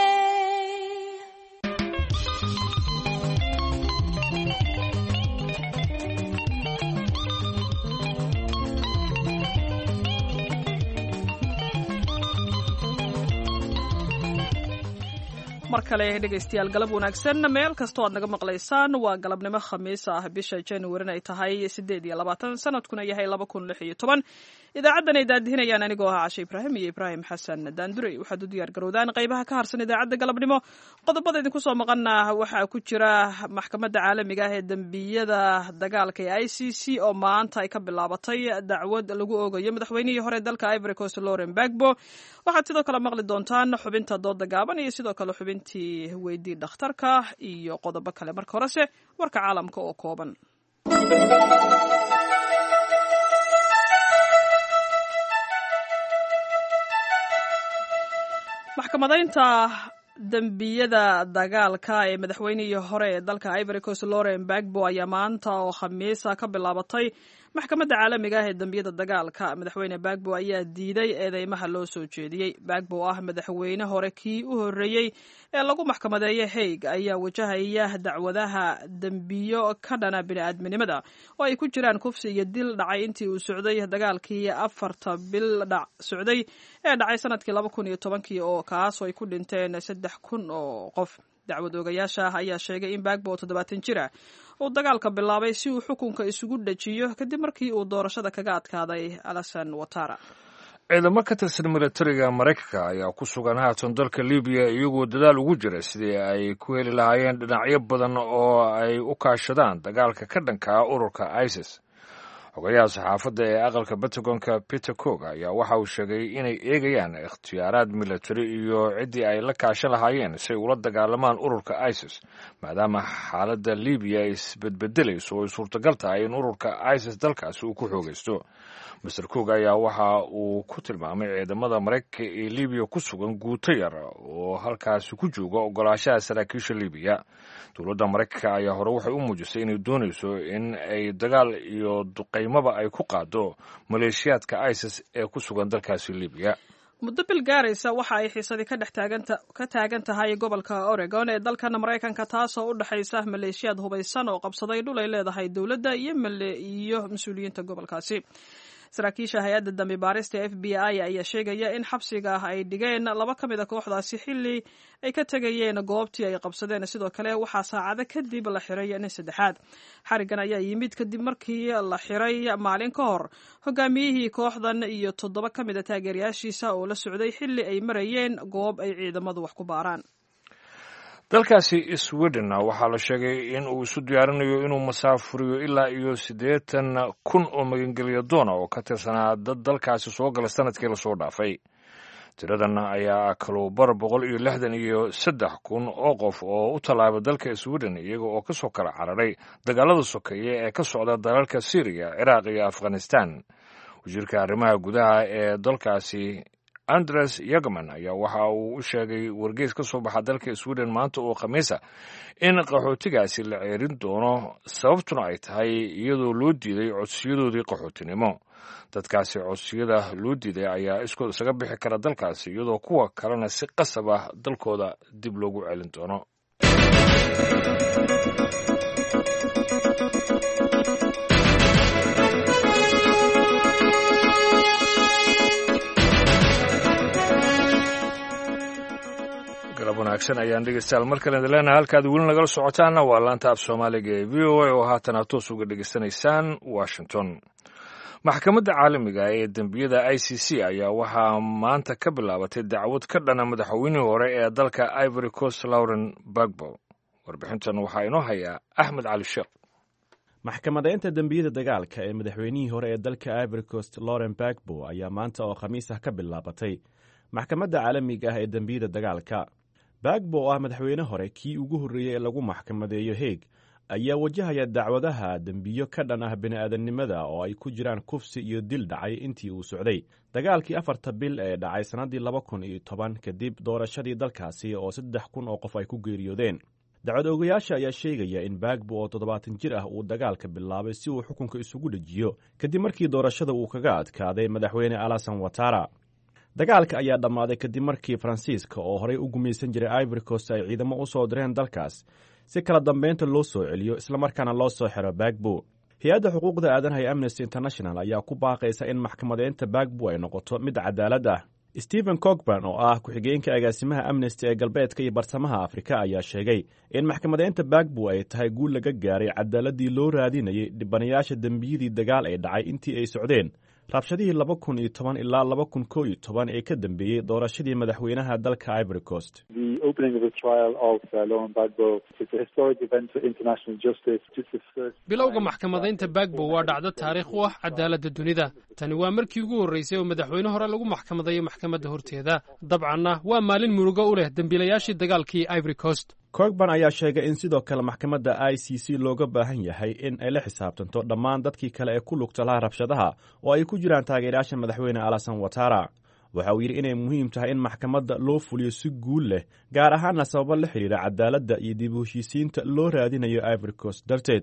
mar kale dhegaystayaal galab wanaagsan meel kastoo aad naga maqlaysaan. waa galabnimo khamiis ah bisha January ay tahay sideed iyo labaatan sanadkuna yahay laba kun lix iyo toban. idaacadan ay daadihinayaan anigoo ah Cashe Ibraahim iyo Ibraahim Xasan Daandure. waxaad u diyaar garowdaan qaybaha ka harsan idaacadda galabnimo. qodobada idinku soo maqana waxaa ku jira maxkamadda caalamiga ah ee dambiyada dagaalka ee I C C oo maanta ay ka bilaabatay dacwad lagu oogayo madaxweynihii hore dalka Ivory Coast Laurent Gbagbo. waxaad sidoo kale maqli doontaan xubinta dooda gaaban iyo sidoo kale xubintii weydii dhakhtarka iyo qodobo kale. marka horese warka caalamka oo kooban. maxkamadaynta dembiyada dagaalka ee madaxweynihii hore ee dalka Ivory Coast Laurent Gbagbo ayaa maanta oo khamiisa ka bilaabatay maxkamadda caalamiga ah ee dembiyada dagaalka. madaxweyne Gbagbo ayaa diiday eedeymaha loo soo jeediyey. Gbagbo ah madaxweyne hore kii u horeeyey ee lagu maxkamadeeyay Hague ayaa wajahaya dacwadaha dembiyo ka dhana bini'aadminimada oo ay ku jiraan kufsi iyo dil dhacay intii uu socday dagaalkii afarta bil dhac socday ee dhacay sanadkii laba kun iyo tobankii oo kaas oo ay ku dhinteen saddex kun oo qof. dacwad oogayaasha ayaa sheegay in Gbagbo toddobaatan jir ah uu dagaalka bilaabay si uu xukunka isugu dhajiyo kadib markii uu doorashada kaga adkaaday Alassane Ouattara. ciidamo ka tirsan militariga Mareykanka ayaa ku sugan haatan dalka Liibiya iyagoo dadaal ugu jira sidii ay ku heli lahaayeen dhinacyo badan oo ay u kaashadaan dagaalka ka dhanka ah ururka ISIS. xogayaha saxaafadda ee aqalka Pentagonka Peter Cook ayaa waxa uu sheegay inay eegayaan ikhtiyaaraad militari iyo ciddii ay la kaashan lahaayeen si ay ula dagaalamaan ururka ISIS maadaama xaaladda Liibiya ay isbedbedelayso oo ay suurtagal tahay in ururka ISIS dalkaasi uu ku xoogaysto. mister Cook ayaa waxa uu ku tilmaamay ciidamada Mareykanka ee Liibiya ku sugan guuto yar oo halkaasi ku jooga ogolaanshaha saraakiisha Liibiya. dowladda Mareykanka ayaa hore waxay u muujisay inay doonayso in ay dagaal iyo duqeymaba ay ku qaado maleeshiyaadka ISIS ee ku sugan dalkaasi Liibiya. muddo bil gaaraysa waxa ay xiisadii ka dhex taaganta ka taagan tahay gobolka Oregon ee dalkan Mareykanka taasoo u dhaxaysa maleeshiyaad hubaysan oo qabsaday dhul ay leedahay dowladda iyo male iyo mas'uuliyiinta gobolkaasi. saraakiisha hay'adda dambi baarista F B I ayaa sheegaya in xabsiga ay dhigeen laba ka mid ah kooxdaasi xilli ay ka tagayeen goobtii ay qabsadeen. sidoo kale waxaa saacado kadib la xiray nin saddexaad. xarigan ayaa yimid kadib markii la xiray maalin ka hor hogaamiyihii kooxdan iyo toddoba ka mid ah taageerayaashiisa oo la socday xilli ay marayeen goob ay ciidamadu wax ku baaraan. dalkaasi Sweden waxaa la sheegay in uu isu diyaarinayo inuu masaafuriyo ilaa iyo siddeetan kun oo magangelyo doona oo ka tirsanaa dad dalkaasi soo gala sanadkii lasoo dhaafay. tiradan ayaa kaluubar boqol iyo lixdan iyo saddex kun oo qof oo u tallaabay dalka Sweden iyaga oo ka soo kala cararay dagaalada sokeeye ee ka socda dalalka Syria, Ciraaq iyo Afghanistan. wasiirka arrimaha gudaha ee dalkaasi Andres Yagman ayaa waxa uu u sheegay wargeys ka soo baxa dalka Sweden maanta oo khamiisa in qaxootigaasi la ceerin doono sababtuna ay tahay iyadoo loo diiday codsiyadoodii qaxootinimo. dadkaasi codsiyada loo diiday ayaa iskood isaga bixi kara dalkaasi iyadoo kuwa kalena si qasab ah dalkooda dib loogu celin doono. wanaagsan ayaan dhegeystayaal mar kale idin leenahay halkaad weli nagala socotaana waa laanta af soomaaliga ee v o a oo haatan aad toos uga dhegeysanaysaan Washington. maxkamadda caalamiga ee dembiyada I C C ayaa waxaa maanta ka bilaabatay dacwad ka dhana madaxweynihii hore ee dalka Ivory Coast Laurent Gbagbo. warbixintan waxaa inoo hayaa Axmed Cali Sheekh. maxkamadaynta dembiyada dagaalka ee madaxweynihii hore ee dalka Ivory Coast Laurent Gbagbo ayaa maanta oo khamiis ah ka bilaabatay maxkamadda caalamiga ah ee dembiyada dagaalka. Gbagbo oo ah madaxweyne hore kii ugu horreeyey ee lagu maxkamadeeyo Hague ayaa wajahaya dacwadaha dembiyo ka dhan ah bini'aadanimada oo ay ku jiraan kufsi iyo dil dhacay intii uu socday dagaalkii afarta bil ee dhacay sannaddii laba kun iyo toban kadib doorashadii dalkaasi oo saddex kun oo qof ay ku geeriyoodeen. dacwad oogayaasha ayaa sheegaya in Gbagbo oo toddobaatan jir ah uu dagaalka bilaabay si uu xukunka isugu dhajiyo kadib markii doorashada uu kaga adkaaday madaxweyne Alassane Ouattara. dagaalka ayaa dhammaaday kadib markii Faransiiska oo horey u gumaysan jiray Ivory Coast ay ciidamo u soo direen dalkaas si kala dambeynta loo soo celiyo islamarkaana loo soo xiro Gbagbo. hay-adda xuquuqda aadanaha ee Amnesty International ayaa ku baaqaysa in maxkamadeynta Gbagbo ay noqoto mid cadaalad ah. Stephen Cockburn oo ah ku-xigeenka agaasimaha Amnesty ee galbeedka iyo bartamaha Afrika ayaa sheegay in maxkamadeynta Gbagbo ay tahay guul laga gaaray cadaaladii loo raadinayay dhibanayaasha dembiyadii dagaal ee dhacay intii ay socdeen rabshadihii laba kun iyo toban ilaa laba kun kow iyo toban ee ka dambeeyey doorashadii madaxweynaha dalka Ivory Coast. bilowga maxkamadaynta Gbagbo waa dhacdo taariikh u ah cadaaladda dunida. tani waa markii ugu horreysay oo madaxweyne hore lagu maxkamadayo maxkamadda horteeda. dabcanna waa maalin murugo u leh dembiilayaashii dagaalkii Ivory Coast. cogban ayaa sheegay in sidoo kale maxkamadda i c c looga baahan yahay in ay la xisaabtanto dhammaan dadkii kale ee ku lugta laha rabshadaha oo ay ku jiraan taageerayaasha madaxweyne alasan watara. waxa uu yidhi inay muhiim tahay in maxkamadda loo fuliyo si guul leh, gaar ahaanna sababo la xidhiira cadaaladda iyo dib u heshiisiinta loo raadinayo Ivory Coast darteed.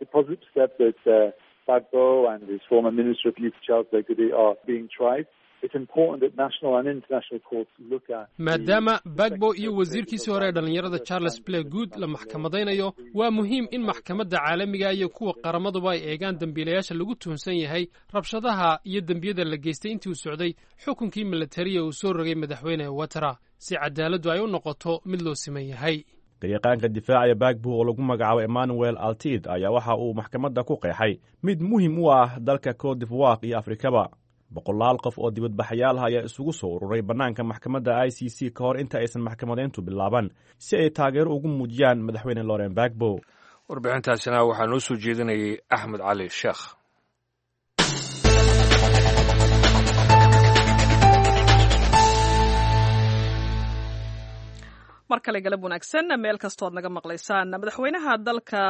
maadaama bagbo iyo wasiirkiisii hore ee dhallinyarada charles blake good la maxkamadaynayo, waa muhiim in maxkamadda caalamiga iyo kuwa qaramaduba ay eegaan dembiilayaasha lagu tuhunsan yahay rabshadaha iyo dembiyada la geystay intii uu socday xukunkii milatariya uu soo rogay madaxweyne watara, si cadaaladdu ay u noqoto mid loo siman yahay. dariiqaanka difaacaya bagbo oo lagu magacaabo emmanuel altid ayaa waxa uu maxkamadda ku qeexay mid muhiim u ah dalka cote d'ivoire iyo afrikaba. boqolaal qof oo dibadbaxayaal ah ayaa isugu soo ururay bannaanka maxkamadda i c c ka hor inta aysan maxkamadeyntu bilaaban, si ay taageero ugu muujiyaan madaxweyne Laurent Gbagbo. warbixintaasina waxaa noo soo jeedinayay axmed cali sheekh. mar kale galab wanaagsan meel kastood naga maqlaysaan. madaxweynaha dalka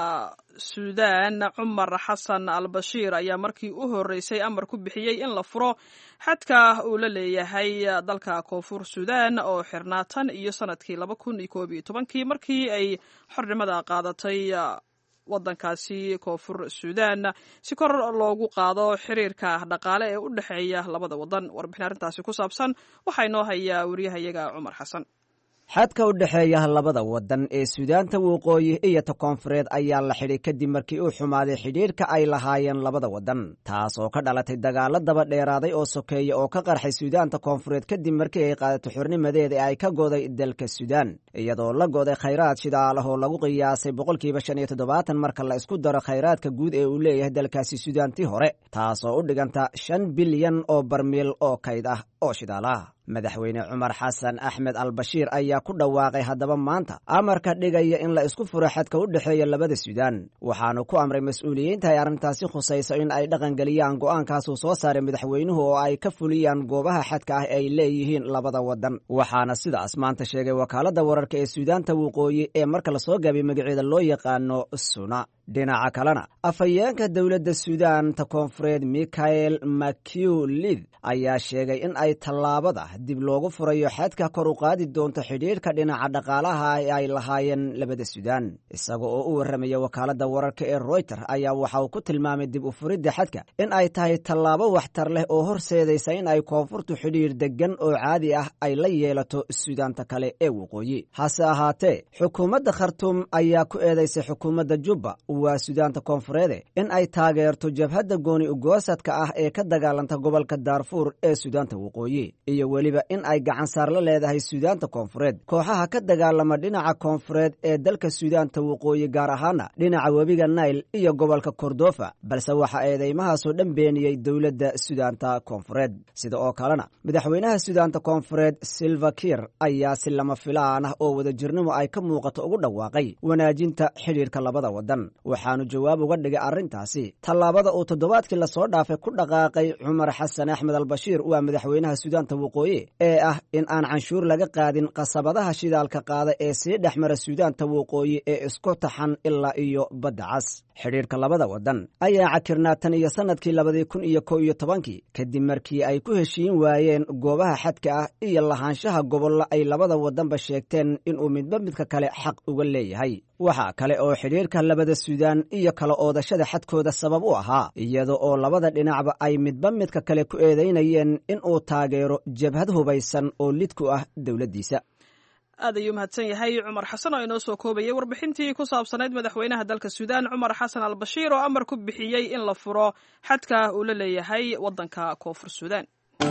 suudaan cumar xasan albashiir ayaa markii u horeysay amar ku bixiyey in la furo xadka uu la leeyahay dalka koonfur suudaan oo xirnaa tan iyo sanadkii laba kun iyo koob iyo tobankii markii ay xornimada qaadatay wadankaasi koonfur suudaan, si kor loogu qaado xiriirka dhaqaale ee u dhexeeya labada wadan. warbixin arrintaasi ku saabsan waxaa inoo hayaa wariyahayaga cumar xasan. xadka u dhexeeya labada wadan ee suudaanta waqooyi iyo ta koonfureed ayaa la xidhay kadib markii uu xumaaday xidhiirka ay lahaayeen labada wadan, taas oo ka dhalatay dagaalo daba dheeraaday oo sokeeya oo ka qarxay suudaanta koonfureed kadib markii ay qaadato xurnimadeeda ee ay ka goday dalka suudaan, iyadoo la goday khayraad shidaalah oo lagu qiyaasay boqolkiiba shan iyo toddobaatan marka la isku daro khayraadka guud ee uu leeyahay dalkaasi suudaantii hore, taas oo u dhiganta shan bilyan oo barmiil oo kayd ah oo shidaalaah. madaxweyne cumar xasan axmed albashiir ayaa ku dhawaaqay haddaba maanta amarka dhigaya in la isku furo xadka u dhexeeya labada suudaan, waxaanu ku amray mas-uuliyiinta ay arrintaasi khusayso in ay dhaqangeliyaan go'aankaasuu soo saaray madaxweynuhu oo ay ka fuliyaan goobaha xadka ah ay leeyihiin labada wadan, waxaana sidaas maanta sheegay wakaaladda wararka ee suudaanta waqooyi ee marka lasoo gaabay magaceeda loo yaqaano suna. dhinaca kalena afhayeenka dowladda suudaanta koonfureed michael maculid ayaa sheegay in ay tallaabada dib loogu furayo xadka kor u qaadi doonto xidhiirka dhinaca dhaqaalaha ay lahaayeen labada suudaan. isaga oo u warramaya wakaaladda wararka ee royter ayaa waxa uu ku tilmaamay dib u furidda xadka in ay tahay tallaabo waxtar leh oo horseedaysa in ay koonfurtu xidhiir deggan oo caadi ah ay la yeelato suudaanta kale ee waqooyi. hase ahaatee xukuumadda khartuum ayaa ku eedaysay xukuumadda jubba waa suudaanta koonfureede in ay taageerto jabhadda gooni ugoosadka ah ee ka dagaalanta gobolka daarfuur ee suudaanta waqooyi, iyo weliba in ay gacansaar la leedahay suudaanta koonfureed kooxaha ka dagaalama dhinaca koonfureed ee dalka suudaanta waqooyi, gaar ahaana dhinaca webiga nail iyo gobolka kordofa, balse waxa eedeymahaasoo dhan beeniyey dowladda suudaanta koonfureed. sida oo kalena madaxweynaha suudaanta koonfureed silva kiir ayaa si lama filaan ah oo wadajirnimo ay ka muuqato ugu dhawaaqay wanaajinta xidhiirka labada wadan, waxaanu jawaab uga dhigay arrintaasi tallaabada uu toddobaadkii lasoo dhaafay ku dhaqaaqay cumar xasan axmed albashiir waa madaxweynaha suudaanta waqooyi ee ah in aan canshuur laga qaadin qasabadaha shidaalka qaada ee sii dhex mara suudaanta waqooyi ee isku taxan ilaa iyo badda cas. xidhiirka labada wadan ayaa cakirnaa tan iyo sanadkii labadii kun iyo kow iyo tobankii kadib markii ay ku heshiin waayeen goobaha xadka ah iyo lahaanshaha gobollo ay labada wadanba sheegteen inuu midba midka kale xaq uga leeyahay. waxaa kale oo xidhiirka labada suudaan iyo kala oodashada xadkooda sabab u ahaa iyada oo labada dhinacba ay midba midka kale ku eedaynayeen in uu taageero jabhad hubaysan oo lid ku ah dowladdiisa. aad ayuu mahadsan yahay cumar xasan oo inoo soo koobayay warbixintii ku saabsanayd madaxweynaha dalka suudaan cumar xasan albashiir oo amar ku bixiyey in la furo xadka uu la leeyahay wadanka koonfur suudaan.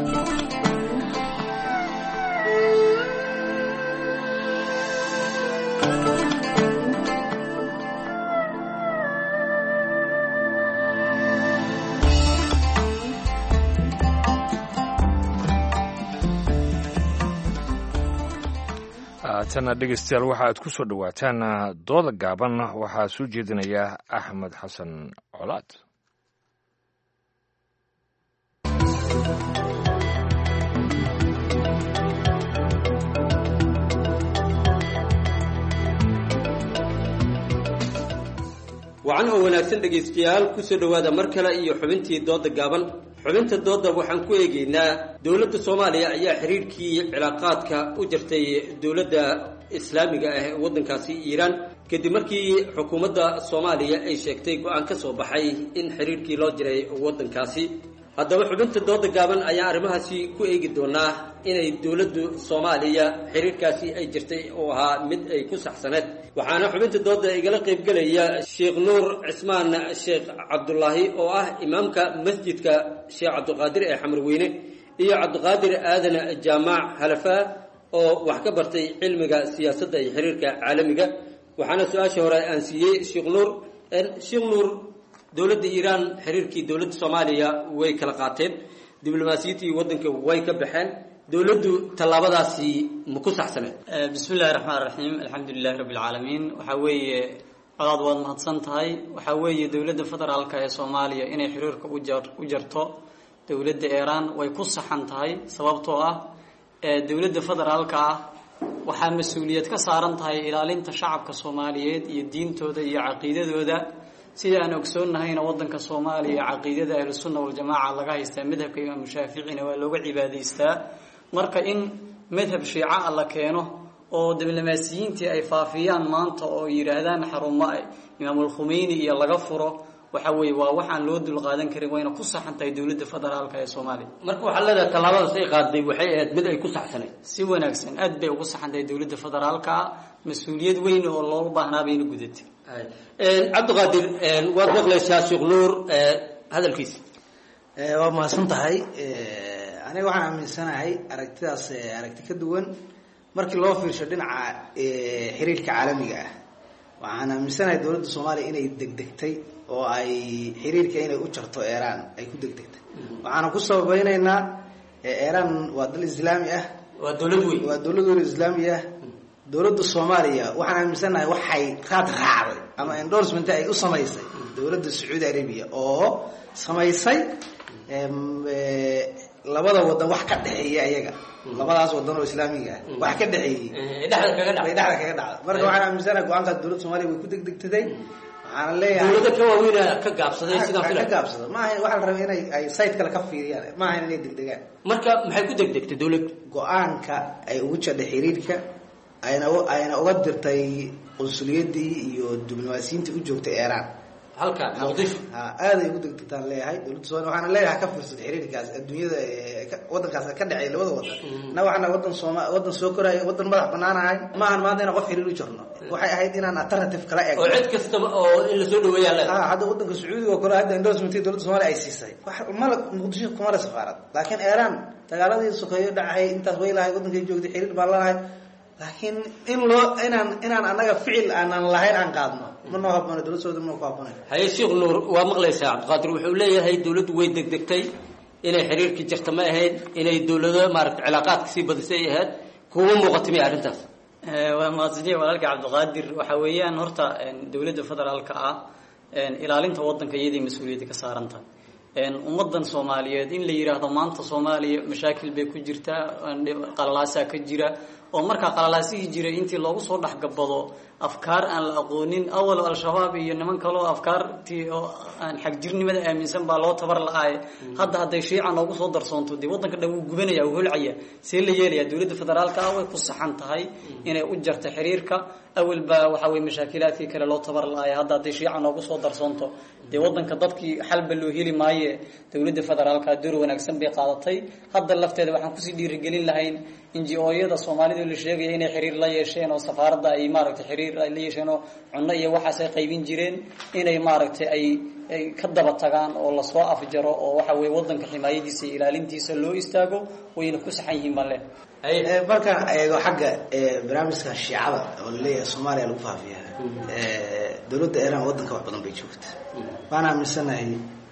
tana dhegeystayaal waxa aad ku soo dhowaataan dooda gaaban, waxaa soo jeedinaya axmed xasan colaad. wacan oo wanaagsan dhegaystayaal kusoo dhowaada mar kale iyo xubintii dooda gaaban xubinta dooda waxaan ku eegaynaa dowladda soomaaliya ayaa xiriirkii cilaaqaadka u jirtay dowladda islaamiga ah ee waddankaasi iiraan kadib markii xukuumadda soomaaliya ay sheegtay go-aan ka soo baxay in xiriirkii loo jiray waddankaasi haddaba xubinta dooda gaaban ayaa arrimahaasi ku eegi doonaa inay dowladdu soomaaliya xiriirkaasi ay jirtay oo ahaa mid ay ku saxsaneed waxaana xubinta dooda igala qaybgelaya sheekh nuur cismaan sheekh cabdulaahi oo ah imaamka masjidka sheekh cabdiqaadir ee xamarweyne iyo cabdiqaadir aadan jaamac halafaa oo wax ka bartay cilmiga siyaasadda iyo xiriirka caalamiga waxaana su-aasha hore aan siiyey sheekh nuur sheekh nuur dowladda iiraan xiriirkii dowladda soomaaliya way kala qaateen diblomaasiyiintii waddanka way ka baxeen dowladdu tallaabadaasi ma ku saxsaneed bismi illahi raxmaan raxiim alxamdu lilahi rabbi alcaalamiin waxaa weeye colaad waad mahadsan tahay waxaa weeye dowladda federaalka ee soomaaliya inay xiriirka u jarto dowladda iiraan way ku saxan tahay sababtoo ah dowladda federaalka ah waxaa mas-uuliyad ka saaran tahay ilaalinta shacabka soomaaliyeed iyo diintooda iyo caqiidadooda sida aan ogsoonnahayna waddanka soomaaliya caqiidada ahlusunna waljamaaca laga haystaa madhabka imaamu shaaficina waa looga cibaadaystaa marka in madhab shiica a la keeno oo diblomaasiyiintii ay faafiyaan maanta oo yidhaahdaan xarumo imaamulkhumeyni iyo laga furo waxa weeye waa waxaan loo dulqaadan karin wayna ku saxan tahay dowladda federaalka ee soomaaliya marka waxaa leedahay tallaabadaas ay qaaday waxay ahayd mid ay ku saxsaneyd si wanaagsan aad bay ugu saxan tahay dowladda federaalka mas-uuliyad weyn oo loogu baahnaa bayna gudatay cabdiqaadir waad maqlaysaa sheekh nuur hadalkiisa waa mahadsan tahay aniga waxaan aaminsanahay aragtidaas aragti ka duwan markii loo fiirsho dhinaca xiriirka caalamiga ah waxaan aaminsanahay dowladda soomaaliya inay degdegtay oo ay xiriirka inay u jarto iiraan ay ku degdegtay waxaana ku sababeyneynaa iiraan waa dal islaami ah waa dowlad weyn waa dowlad weyn islaami ah dowladda soomaaliya waxaan aaminsanahay waxay raad raacday ama endorsement ay u samaysay dowladda sacuudi arabia oo samaysay labada wadan wax ka dhexeeya iyaga labadaas wadan oo islaamiga ah wax ka dhexeeyey dhexda kaga dhacday dhexda kaga dhacday marka waxaan aaminsanahay go-aankaas dowladda soomaaliya way ku degdegtaday waxaana leeyahay dowladda ka waaweyna ka gaabsaday sidaan ka gaabsada ma ahayn waxaa la rabay inay ay site kale ka fiiriyaan ma ahayn inay degdegaan marka maxay ku degdegtay dowladdu go-aanka ay ugu jadhay xiriirka ayna ayna uga dirtay qunsuliyadii iyo diblomaasiyiintii u joogtay iiraan halkan muqdisho ha aaday ugu degdegtaan leeyahay dowladda soomaaliya waxaana leeyahay ka fiirsada xiriirkaas adduunyada waddankaas ka dhexeey labada wadan na waxaana wadan sooma wadan soo koraya wadan madax banaanahay ma ahan maanta inaan qof xiriir u jarno waxay ahayd inaan alternative kala eegno oo cid kastaba oo in la soo dhaweeyaa le ha hadda wadanka sacuudiga oo kale hadda endorsementii dowladda soomaaliya ay siisay wax mala muqdisho kuma le safaarad laakiin iiraan dagaaladii sokeeyo dhacay intaas way lahay wadankay joogtay xiriir baan lalahay laakiin in loo inaan inaan annaga ficil aanan lahayn aan qaadno ma noo haboono dowladda soomaaliya ma noo ku haboonayo haye sheekh nuur waa maqlaysaa cabdiqaadir wuxuu leeyahay dowladdu way degdegtay inay xiriirkii jirta ma ahayd inay dowlado maaragtay cilaaqaadka sii badisay ahayd kuuma muuqata miya arrintaas waa mahadsanyihin walaalka cabdiqaadir waxa weeyaan horta dowladda federaalka ah ilaalinta waddanka iyadii mas-uuliyadda ka saaran tahay ummadan soomaaliyeed in la yidhaahdo maanta soomaaliya mashaakil bay ku jirtaa qalalaasaa ka jira oo markaa qalalaasihii jiray intii loogu soo dhexgabado afkaar aan la aqoonin awal al-shabaab iyo niman kaleo afkaartii oo aan xagjirnimada aaminsan baa loo tabar la-aay hadda hadday shiica noogu soo darsoonto dee waddanka dhan wuu gubanaya wuu holcaya see la yeelaya dowladda federaalka ah way ku saxan tahay inay u jarta xiriirka awal baa waxaa weye mashaakilaadkii kale loo tabar la-aay hadda hadday shiica noogu soo darsoonto dee waddanka dadkii xalba loo heli maaye dowladda federaalka door wanaagsan bay qaadatay hadda lafteeda waxaan kusii dhiirigelin lahayn inji-ooyada soomaalida la sheegaya inay xiriir la yeesheen oo safaaradda ay maaragtay xiriir ay la yeesheen oo cunno iyo waxaas ay qaybin jireen inay maaragtay ay ay ka daba tagaan oo lasoo afjaro oo waxa weye waddanka ximaayadiisa iyo ilaalintiisa loo istaago wayna ku saxan yihiin baan leh markaan eego xagga barnaamijka shiicada oo laleeyahay soomaaliya lagu faafiya dowladda iiraan waddanka wax badan bay joogta waan aaminsanahay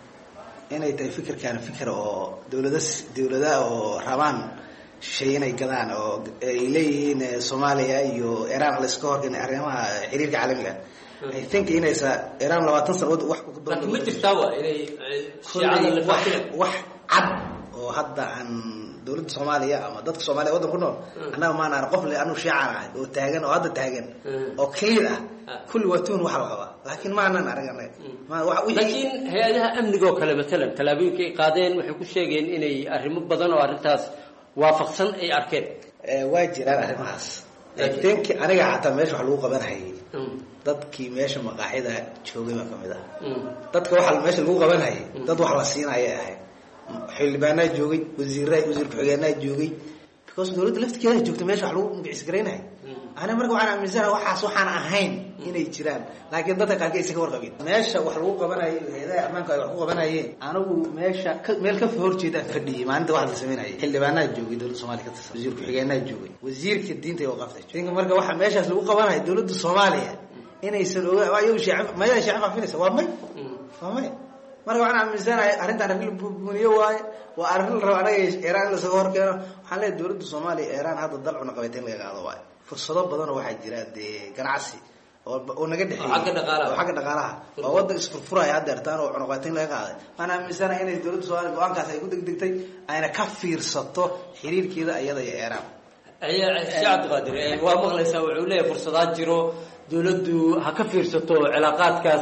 inay tahay fikirkaana fikir oo dowlada dowlada oo rabaan shay inay gadaan oo ay leeyihiin soomaaliya iyo iiraan layska horgan arrimaha xiriirka caalamiga I think inaysa iiraan labaatan sano wax ma jirtaa waa inay wax wax cad oo hadda aan dowladda Soomaaliya ama dadka Soomaaliya wadan ku nool annaga ma aan qof le anu shiican ah oo taagan oo hadda taagan oo clear ah kulli watuun waxa la qabaa laakiin ma aanan aragnay ma waxa wixii laakiin hay'adaha amniga oo kale midalan talaabooyinka ay qaadeen waxay ku sheegeen inay arrimo badan oo arrintaas waafaqsan ay arkeen ee waa jiraan arrimahaas laakiin aniga xataa meesha wax lagu qabanayay dadkii meesha maqaaxida joogay ma kamid ah dadka waxa meesha lagu qabanayay dad wax la siinaya ahay xildhibaanaa joogay wasiiray wasiir ku-xigeenaa joogay because dowladda laftigeeda joogta meesha wax lagu magiciis gareynahay ana marka waxaan aaminsanahay waxaas waxaan ahayn inay jiraan laakiin dadka qaarkiis ka warqabin meesha wax lagu qabanayo hay'adaha ammaanka ay wax ku qabanayeen anigu meesha meel ka horjeeda fadhiyay maalinta wax la sameynayay xildhibaanaa joogay dowladda Soomaaliya ka tirsan wasiir ku-xigeenaa joogay wasiirka diinta iyo waqafta joogay marka waxa meeshaas lagu qabanayo dowladda Soomaaliya inay soo waayo shacab ma yahay shacab afinaysa waa may waa may marka waxaan aaminsanahay arrintan arrin buuniyo waaye waa arrin rabo anaga Iiraan la soo horkeeno waxaan leeyahay dowladda Soomaaliya Iiraan hadda dal cuna qabateen laga qaado waaye fursado badan oo waxa jira de ganacsi oo naga dhaxeeyo xagga dhaqaalaha xagga dhaqaalaha oo wada isku furaya hadda artaan oo cuna qabateen laga qaaday waxaan aaminsanahay inay dowladda Soomaaliya go'aankaas ay ku degdegtay ayna ka fiirsato xiriirkeeda iyada iyo Iiraan ayaa shacab qadir waa maqlaysaa wuxuu leeyahay fursado jiro dowladdu ha ka fiirsato cilaaqaadkaas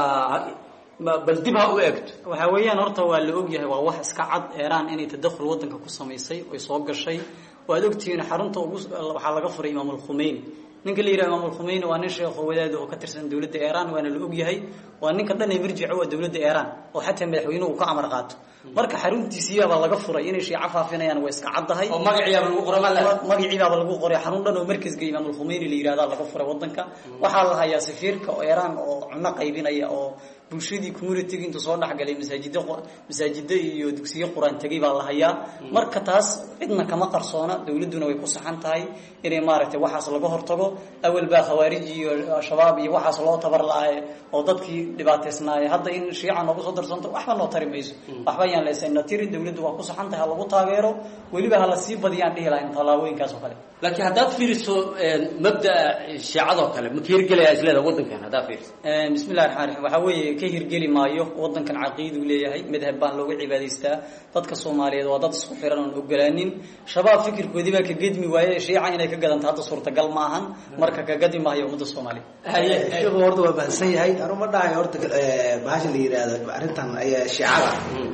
ma bal dib ha u eegto waxa weeyaan horta waa la og yahay waa wax iska cad Iiraan inay tadakhul wadanka ku sameysay oo soo gashay waa ogtiin xarunta ugu waxa laga furay Imaam al-Khumeini ninka la yiraahdo Imaam al-Khumeini waa nin sheekh wadaad oo ka tirsan dowladda Iiraan waana la og yahay waa ninka dhan ay marjic u dowladda Iiraan oo xataa madaxweynuhu uu ka amar qaato marka xaruntiisa baa laga furay inay shiica faafinayaan way iska caddahay oo magaciisa lagu qoray magaciisa lagu qoray xarun dhan oo markiisga Imaam al-Khumeini la yiraahdo laga furay wadanka waxa la hayaa safiirka Iiraan oo cunno qaybinaya oo bulshadii community inta soo dhaxgalay masaajidda masaajidda iyo dugsiyo quraan tagay baa la hayaa marka taas cidna kama qarsoona dawladuna way ku saxan tahay inay maaragtay waxaas laga hortago awal baa khawaarij iyo shabaab iyo waxaas loo tabar laahay oo dadkii dhibaateysnaayay hadda in shiica noogu soo darsanto waxba noo tari mayso waxba yaan leeyahay tiri dawladdu waa ku saxan tahay lagu taageero waliba hala sii badiyaan dhihi lahayn talaabooyinkaas oo kale laakiin haddaad fiiriso mabda shiicada oo kale ma kiirgelaya isleeda wadankan haddaad fiiriso bismillaahir rahmaanir rahiim waxa weeye ka hirgeli maayo wadankan caqiidu leeyahay madhab baan looga cibaadaystaa dadka Soomaaliyeed waa dad isku xiran oo ogolaanin shabaab fikirkoodii baa ka gedmi waayay shiica inay ka gadanto hadda suurtagal ma ahan marka ka gadi maayo umada Soomaaliyeed haye sheekhu horta waa baahan yahay anu ma dhahay horta baasha la yiraahdo arrintan ayaa shiicada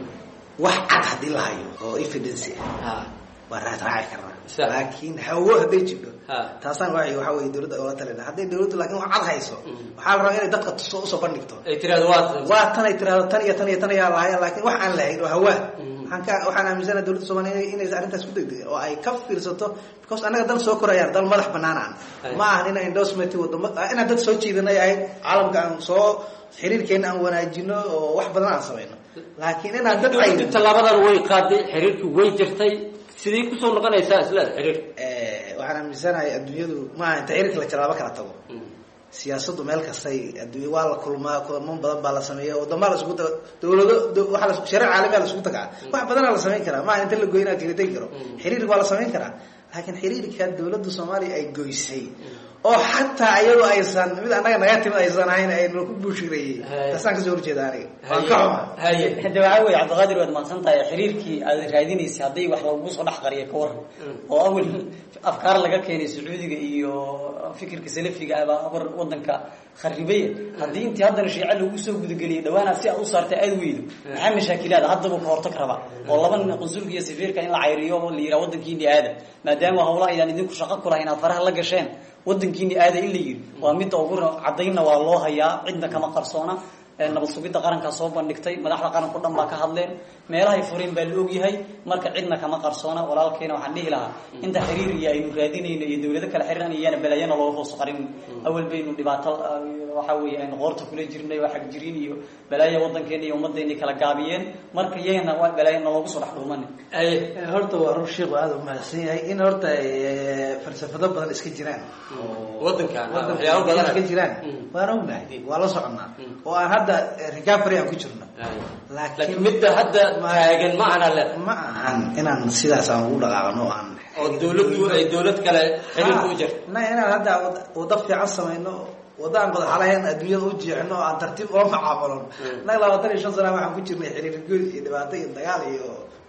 wax cad hadii la hayo oo evidence ah waa raaci karnaa laakiin hawo haday jiro taasaan waxa waxa way dawladda oo talada haday dawladdu laakiin wax cad hayso waxa la rabaa inay dadka soo soo bandhigto ay tiraado waa waa tan ay tiraado tan iyo tan iyo tan ayaa lahayn laakiin wax aan lahayn oo hawa waxaan ka waxaan aaminsanahay dawladda Soomaaliya inay arrintaas ku degdegto oo ay ka fiirsato because anaga dal soo korayaan dal madax banaanaan ma ahan in endorsement wadamo ina dad soo jiidanay ay caalamka aan soo xiriirkeena aan wanaajino oo wax badan aan sameeyno laakiin ina dad ay talaabadan way qaaday xiriirku way jirtay sidii ku soo noqonaysaa isla xiriir ee waxaan aaminsanahay adduunyadu ma aha inta xiriirka la jalaabo kala tago siyaasaddu meel kastay adduunya waa la kulmaa kulamo badan baa la sameeyaa wadamo la isku dawlado waxa la shariic caalami la isku tagaa wax badan la sameyn karaa ma inta la goynaa kala tagi karo xiriir waa la sameyn karaa laakiin xiriirka dawladda Soomaaliya ay goysay oo hatta ayadu aysan mid anaga naga timid aysan ahayn ay ku buushireeyay taasaan ka soo horjeedaa aniga waan ka xumaa haye hada waxa weey Cabdiqaadir waad maansantahay xiriirkii aad raadinaysa haday wax lagu soo dhax qariyo ka waran oo awal afkaar laga keenay Sacuudiga iyo fikirka salafiga ah wadanka kharibay hadii intii hadana shiica lagu soo gudageliyay dhawaana si aad u saartay aad weydo maxaa mashaakilaad hadda ku hortag raba oo laban qunsulka iyo safiirka in la cayriyo oo la yiraahdo wadankiina aada maadaama hawlaha idaan idinku shaqo ku lahayn faraha la gasheen wadankiina aada in la yiri waa mid ugu cadayna waa loo hayaa cidna kama qarsoona nabad sugidda qaranka soo bandhigtay madaxda qaranku dhan baa ka hadleen meelaha ay fureen baa la og yahay marka cidna kama qarsoona walaalkeena waxaan dhihi lahaa inta xiriir iyo aynu raadinayno iyo dawlado kala xiriiranayaan balayana loo hoos qarin awal baynu dhibaato waxa weeye aynu qoorta kula jirnay waxa jirin iyo balaya wadankeena iyo ummadeena kala gaabiyeen marka yeena waa balayana loogu soo dhax dhuuman ay horta waa run sheekhu aad u mahadsan yahay in horta falsafado badan iska jiraan wadankan waxyaabo badan iska jiraan waan ognahay waa la soconaa oo aan hadda recovery aan ku jirno laakiin midda hadda taagan ma ana la ma ahan inaan sidaas aan ugu dhaqaaqno aan oo dawladdu ay dawlad kale xiriir ku jirto ma inaan hadda wada fiican sameeyno wadaan qod xalayn adduunyada u jeexno aan tartiib oo macaamulno naga labaatan iyo shan sano waxaan ku jirnay xiriir guud iyo dhibaato iyo dagaal iyo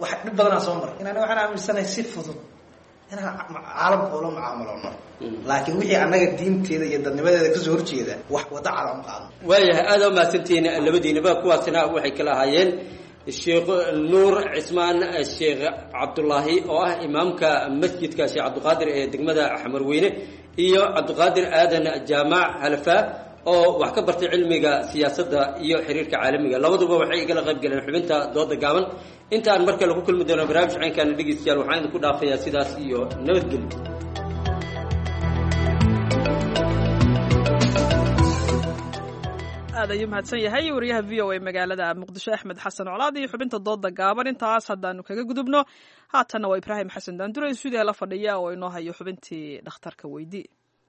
wax dhib badanaa soo maray inaan waxaan aaminsanahay si fudud inaan caalamka ula mucaamalono laakiin wixii annaga diinteeda iyo dadnimadeeda kasoo horjeeda wax wada cala u qaado waayahay aada u mahadsantihiin labadiinaba kuwaasina waxay kala ahaayeen sheekh nuur cismaan sheekh cabdulaahi oo ah imaamka masjidka sheekh cabdiqaadir ee degmada xamarweyne iyo cabdiqaadir aadan jaamac halafaa oo wax ka bartay cilmiga siyaasadda iyo xiriirka caalamiga labaduba waxay igala qayb galeen xubinta dooda gaaban intaan mar kale ku kulmi doono barnaamij caynkaana dhegeystayaal waxaan idinku dhaafayaa sidaas iyo nabadgelyo aad ayuu mahadsan yahay wariyaha v o a magaalada muqdisho axmed xasan colaad iyo xubinta dooda gaaban intaas haddaanu kaga gudubno haatanna waa ibraahim xasan daandure stuudiyaha la fadhiya oo inoo hayo xubintii dhakhtarka weydii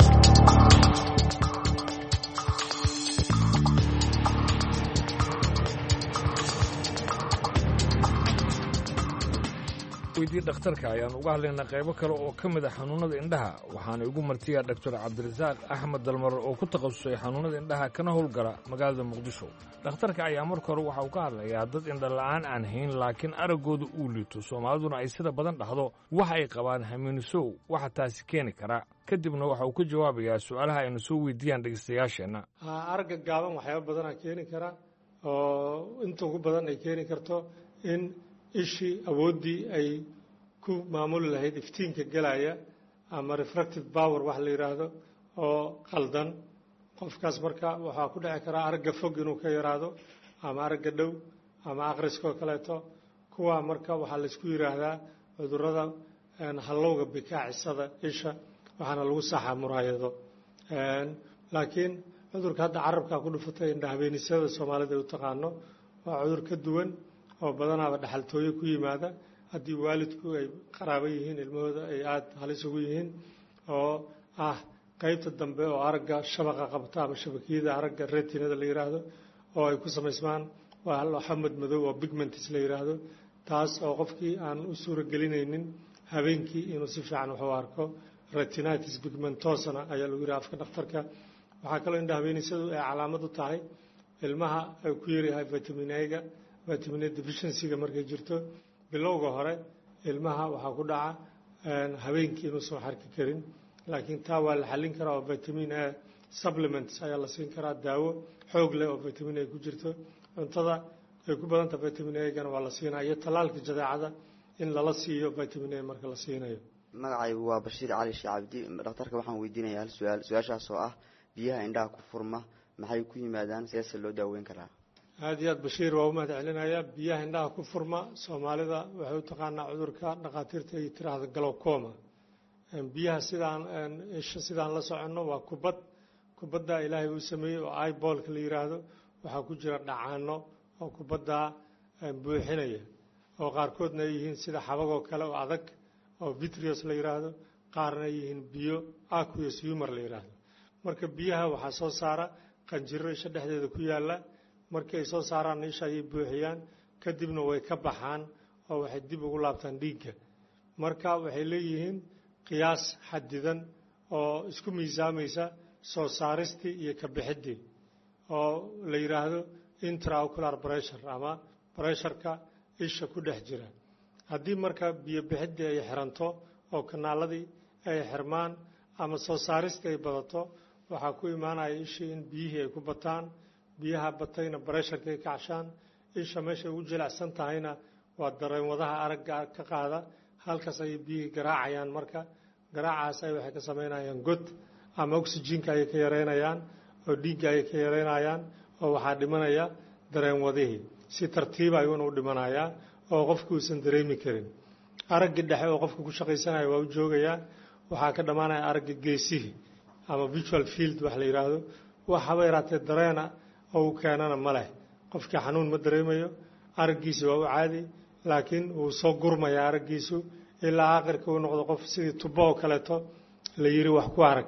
weydii dhakhtarka ayaan uga hadlaynaa qaybo kale oo ka mid a xanuunada indhaha waxaana igu martiya doctor cabdirasaaq axmed dalmar oo ku takhasusay xanuunada indhaha kana howlgala magaalada muqdisho dhakhtarka ayaa marka hore waxa uu ka hadlayaa dad indhala'aan aan hayn laakiin araggooda uu liito soomaaliduna ay sida badan dhahdo waxa ay qabaan hamiinisow waxa taasi keeni kara kadibna waxa uu ka jawaabayaa su'aalaha aynu soo weydiiyaan dhegeystayaasheenna aragga gaaban waxyaaba badanaa keeni kara oo inta ugu badan ay keeni karto in ishii awooddii ay ku maamuli lahayd iftiinka gelaya ama refractive power wax la yidhaahdo oo qaldan qofkaas marka waxaa ku dhici karaa aragga fog inuu ka yaraado ama aragga dhow ama akhriskoo kaleeto kuwa marka waxaa laysku yidhaahdaa cudurrada hallowga bikaacisada isha waxaana lagu saxaa muraayado laakiin cudurka hadda carabkaa ku dhufatay indhahabeenisada soomaalida u taqaano waa cudur ka duwan oo badanaaba dhaxaltooyo ku yimaada haddii waalidku ay qaraabo yihiin ilmahooda ay aada halis ugu yihiin oo ah qaybta dambe oo aragga shabaqa qabta ama shabakiyada aragga retinada la yidhaahdo oo ay ku samaysmaan waa xamad madow oo bigmentis la yidhaahdo taas oo qofkii aan u suuro gelinaynin habeenkii inuu si fiican wax u arko retinitis pigmentosana ayaa lagu yidhaha afka dhakhtarka waxaa kaloo indha habeenisadu ay calaamad u tahay ilmaha ay ku yaryahay vitamin A-ga vitamin A deficiency-ga markay jirto bilowga hore ilmaha waxaa ku dhaca habeenkii inuusan xarki karin laakiin taa waa la xallin karaa oo vitamin A supplements ayaa la siin karaa daawo xoog leh oo vitamin A ku jirto cuntada ay ku badanta vitamin A-gana waa la siinaya iyo tallaalka jadeecada in lala siiyo vitamin A marka la siinayo magacaygu waa bashiir cali sheekh cabdi dhakhtarka waxaan weydiinayaa hal su-aal su-aashaas oo ah biyaha indhaha ku furma maxay ku yimaadaan seese loo daaweyn karaa aada iyo aad bashiir waa u mahad celinayaa biyaha indhaha ku furma soomaalida waxay u taqaanaa cudurka dhakhaatiirta ay tiraahda galowcoma biyaha sidaan isha sidaan la soconno waa kubad kubadda ilaahay uu sameeyey oo ibolka la yidhaahdo waxaa ku jira dhacaano oo kubaddaa buuxinaya oo qaarkoodna ay yihiin sida xabagoo kale oo adag oo vitrios la yidhaahdo qaarna ay yihiin biyo aqueous humor la yidhaahdo marka biyaha waxaa soo saara qanjiro isha dhexdeeda ku yaalla markii ay soo saaraan isha ayay buuxiyaan kadibna way ka baxaan oo waxay dib ugu laabtaan dhiigga marka waxay leeyihiin qiyaas xadidan oo isku miisaamaysa soo saaristii iyo ka bixiddii oo la yidhaahdo intraocular pressure ama bresharka isha ku dhex jira haddii marka biyo bixiddii ay xiranto oo kanaaladii ay xirmaan ama soo saaristii ay badato waxaa ku imaanaya ishii in biyihii ay ku bataan biyaha batayna bresharka ay kacshaan isha meeshay ugu jilicsan tahayna waa dareenwadaha aragga ka qaada halkaas ayay biyihii garaacayaan marka garaacaas ay waxay ka samaynayaan god ama oxygenka ayay ka yareynayaan oo dhiigga ayay ka yareynayaan oo waxaa dhimanaya dareenwadihii si tartiiba ayuuna u dhimanayaa oo qofku uusan dareemi karin araggii dhexe oo qofka ku shaqaysanaya waa u joogayaa waxaa ka dhammaanaya aragga geesihii ama visual field wax la yidhaahdo wax haba yaraatee dareena oo uu keenana ma leh qofkii xanuun ma dareemayo araggiisi waa u caadi laakiin wuu soo gurmayaa araggiisu ilaa aakhirka uu noqdo qof sidii tubo oo kaleeto la yidhi wax ku arag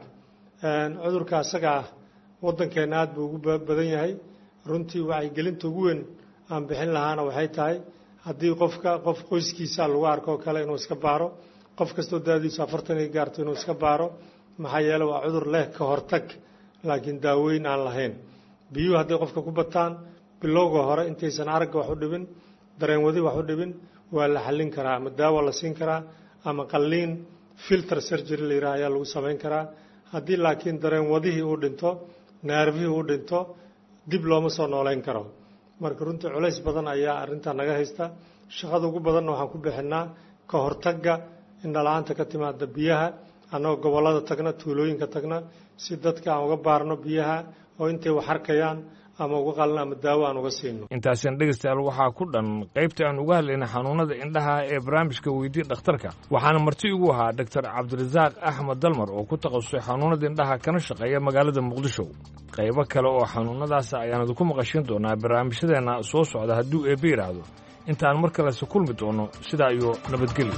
cudurka asaga ah waddankeenna aad buu ugu badan yahay runtii wacyigelinta ugu weyn aan bixin lahaana waxay tahay haddii qofka qof qoyskiisa lagu arko oo kale inuu iska baaro qof kastoo daadiisu afartan ay gaarto inuu iska baaro maxaa yeele waa cudur leh ka hortag laakiin daaweyn aan lahayn biyuhu hadday qofka ku bataan bilowga hore intaysan aragga wax u dhibin dareenwadi wax u dhibin waa la xallin karaa ama daawo la siin karaa ama qalliin filter surgery la yidhaha ayaa lagu samayn karaa haddii laakiin dareen wadihii uu dhinto naarfihii uu dhinto dib looma soo noolayn karo marka runtii culays badan ayaa arrintaa naga haysta shaqada ugu badanna waxaan ku bixinaa ka hortagga indhala-aanta ka timaada biyaha annagoo gobollada tagna tuulooyinka tagna si dadka aan uga baarno biyaha oo intay wax arkayaan ama uga qalin ama daawo aan uga siino intaasina dhegeystayaal waxaa ku dhan qaybta aan uga hadlayna xanuunada indhaha ee barnaamijka weydii dhakhtarka waxaana marti igu ahaa doctor cabdirasaaq axmed dalmar oo ku takhasusay xanuunada indhaha kana shaqeeya magaalada muqdisho qaybo kale oo xanuunadaas ayaan idinku maqashin doonaa barnaamijyadeenna soo socda hadduu eebbe yidhaahdo intaan mar kalese kulmi doono sidaa iyo nabadgelyo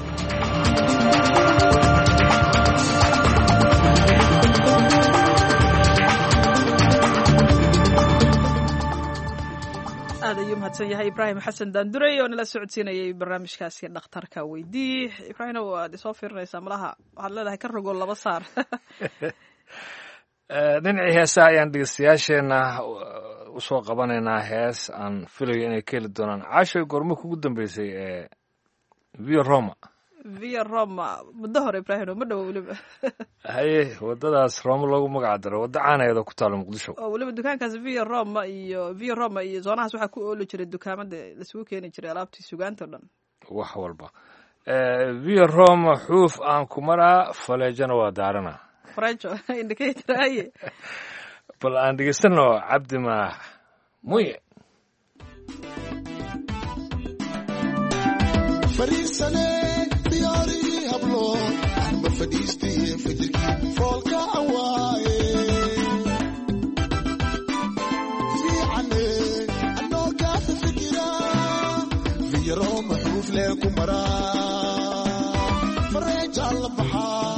aad ayuu mahadsan yahay ibraahim xasan daandurey oo nala socodsiinayay barnaamijkaasi dhakhtarka weydii ibraahim waad isoo fiirinaysaa malaha waxaad leedahay ka rogo laba saar dhinacii heesaha ayaan dhegeystayaasheenna usoo qabanaynaa hees aan filayo inay ka heli doonaan caashay goormo kugu dambeysay ee via roma via roma muddo hore ibraahim oo ma dhowo weliba haye waddadaas roma loogu magaca daro wadda caanaheeda ku taalo muqdisho oo weliba dukaankaas via roma iyo via roma iyo zoonahaas waxaa ku ooli jiray dukaamada lasugu keeni jiray alaabtii sugaanta o dhan wax walba via roma xuuf aan ku maraa faleejana waa daarana frejo indicatoraye bal aan dhegeysano cabdi maax muye fariisane diyaari hablo anba fadhiistiye fajirkii foolka awaaye fiicane anoo kaafa fikira viyaro maxuuf lee ku maraa fareejaa la baxaa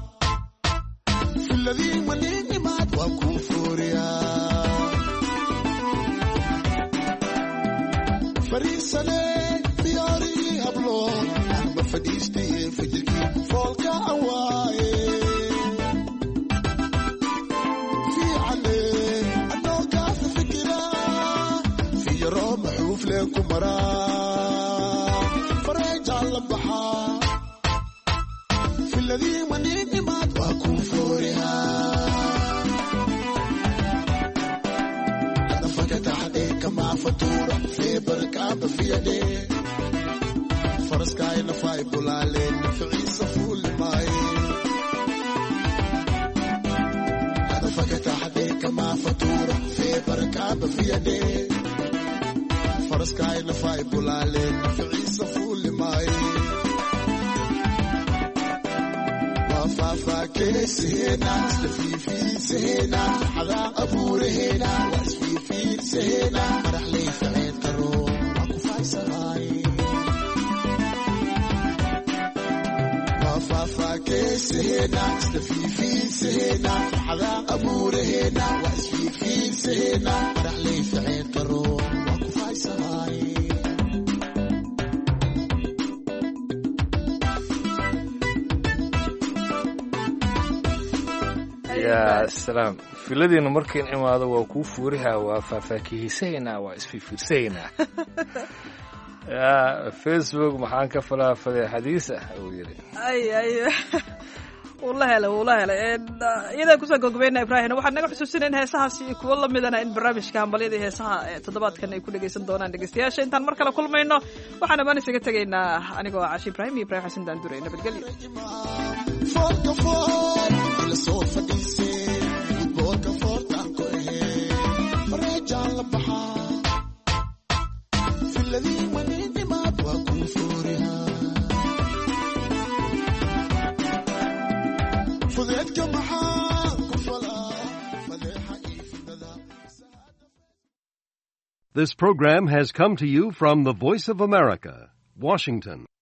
filadii maniinimaad waa kuu fooriyaa fariisane fadhiistiye fajirkii foolka awaaye fiicane anoo kaafa fikira fiyaro maxuuf lee ku maraa fareejaa la baxaa filadii maniinimaad waa kuu foorihaa adafakataxadhe kamaa fatuura feebarkaaba fiyadhe فرسكاي نفاي بولالين نفعي صفول ماي هذا فقط حديك ما فاتورة في بركاب في يدي فرسكاي نفاي بولالين نفعي صفول ماي وفافا كيس هنا استفي في سهنا حدا أبور هنا واسفي في سهنا مرح لي فعيد كروم أكو فايسراي فاكي سهنا استفي في سهنا حدا أبور هنا واسفي في سهنا رح لي في عين كروم واكو فايسراي يا سلام filadiina markiin imaado waa kuu fuurihaa waa faafaakihiisaynaa waa isfiirfiirsaynaa facebook maxaan ka falaafaday xadiis ah uu yidhi ay ay wula helay wula helay iyadaan kusoo gogobeyna ibraahim waxaan naga xusuusinay in heesahaas iyo kuwo lamidana in barnaamijka hambalyada heesaha toddobaadkan ay ku dhegaysan doonaan dhegaystayaasha intaan mar kale kulmayno waxaan amaan isaga tegaynaa anigoo ah cashi ibraahim iyo ibraahim xasan daandure nabadgelyo This program has come to you from the Voice of America, Washington.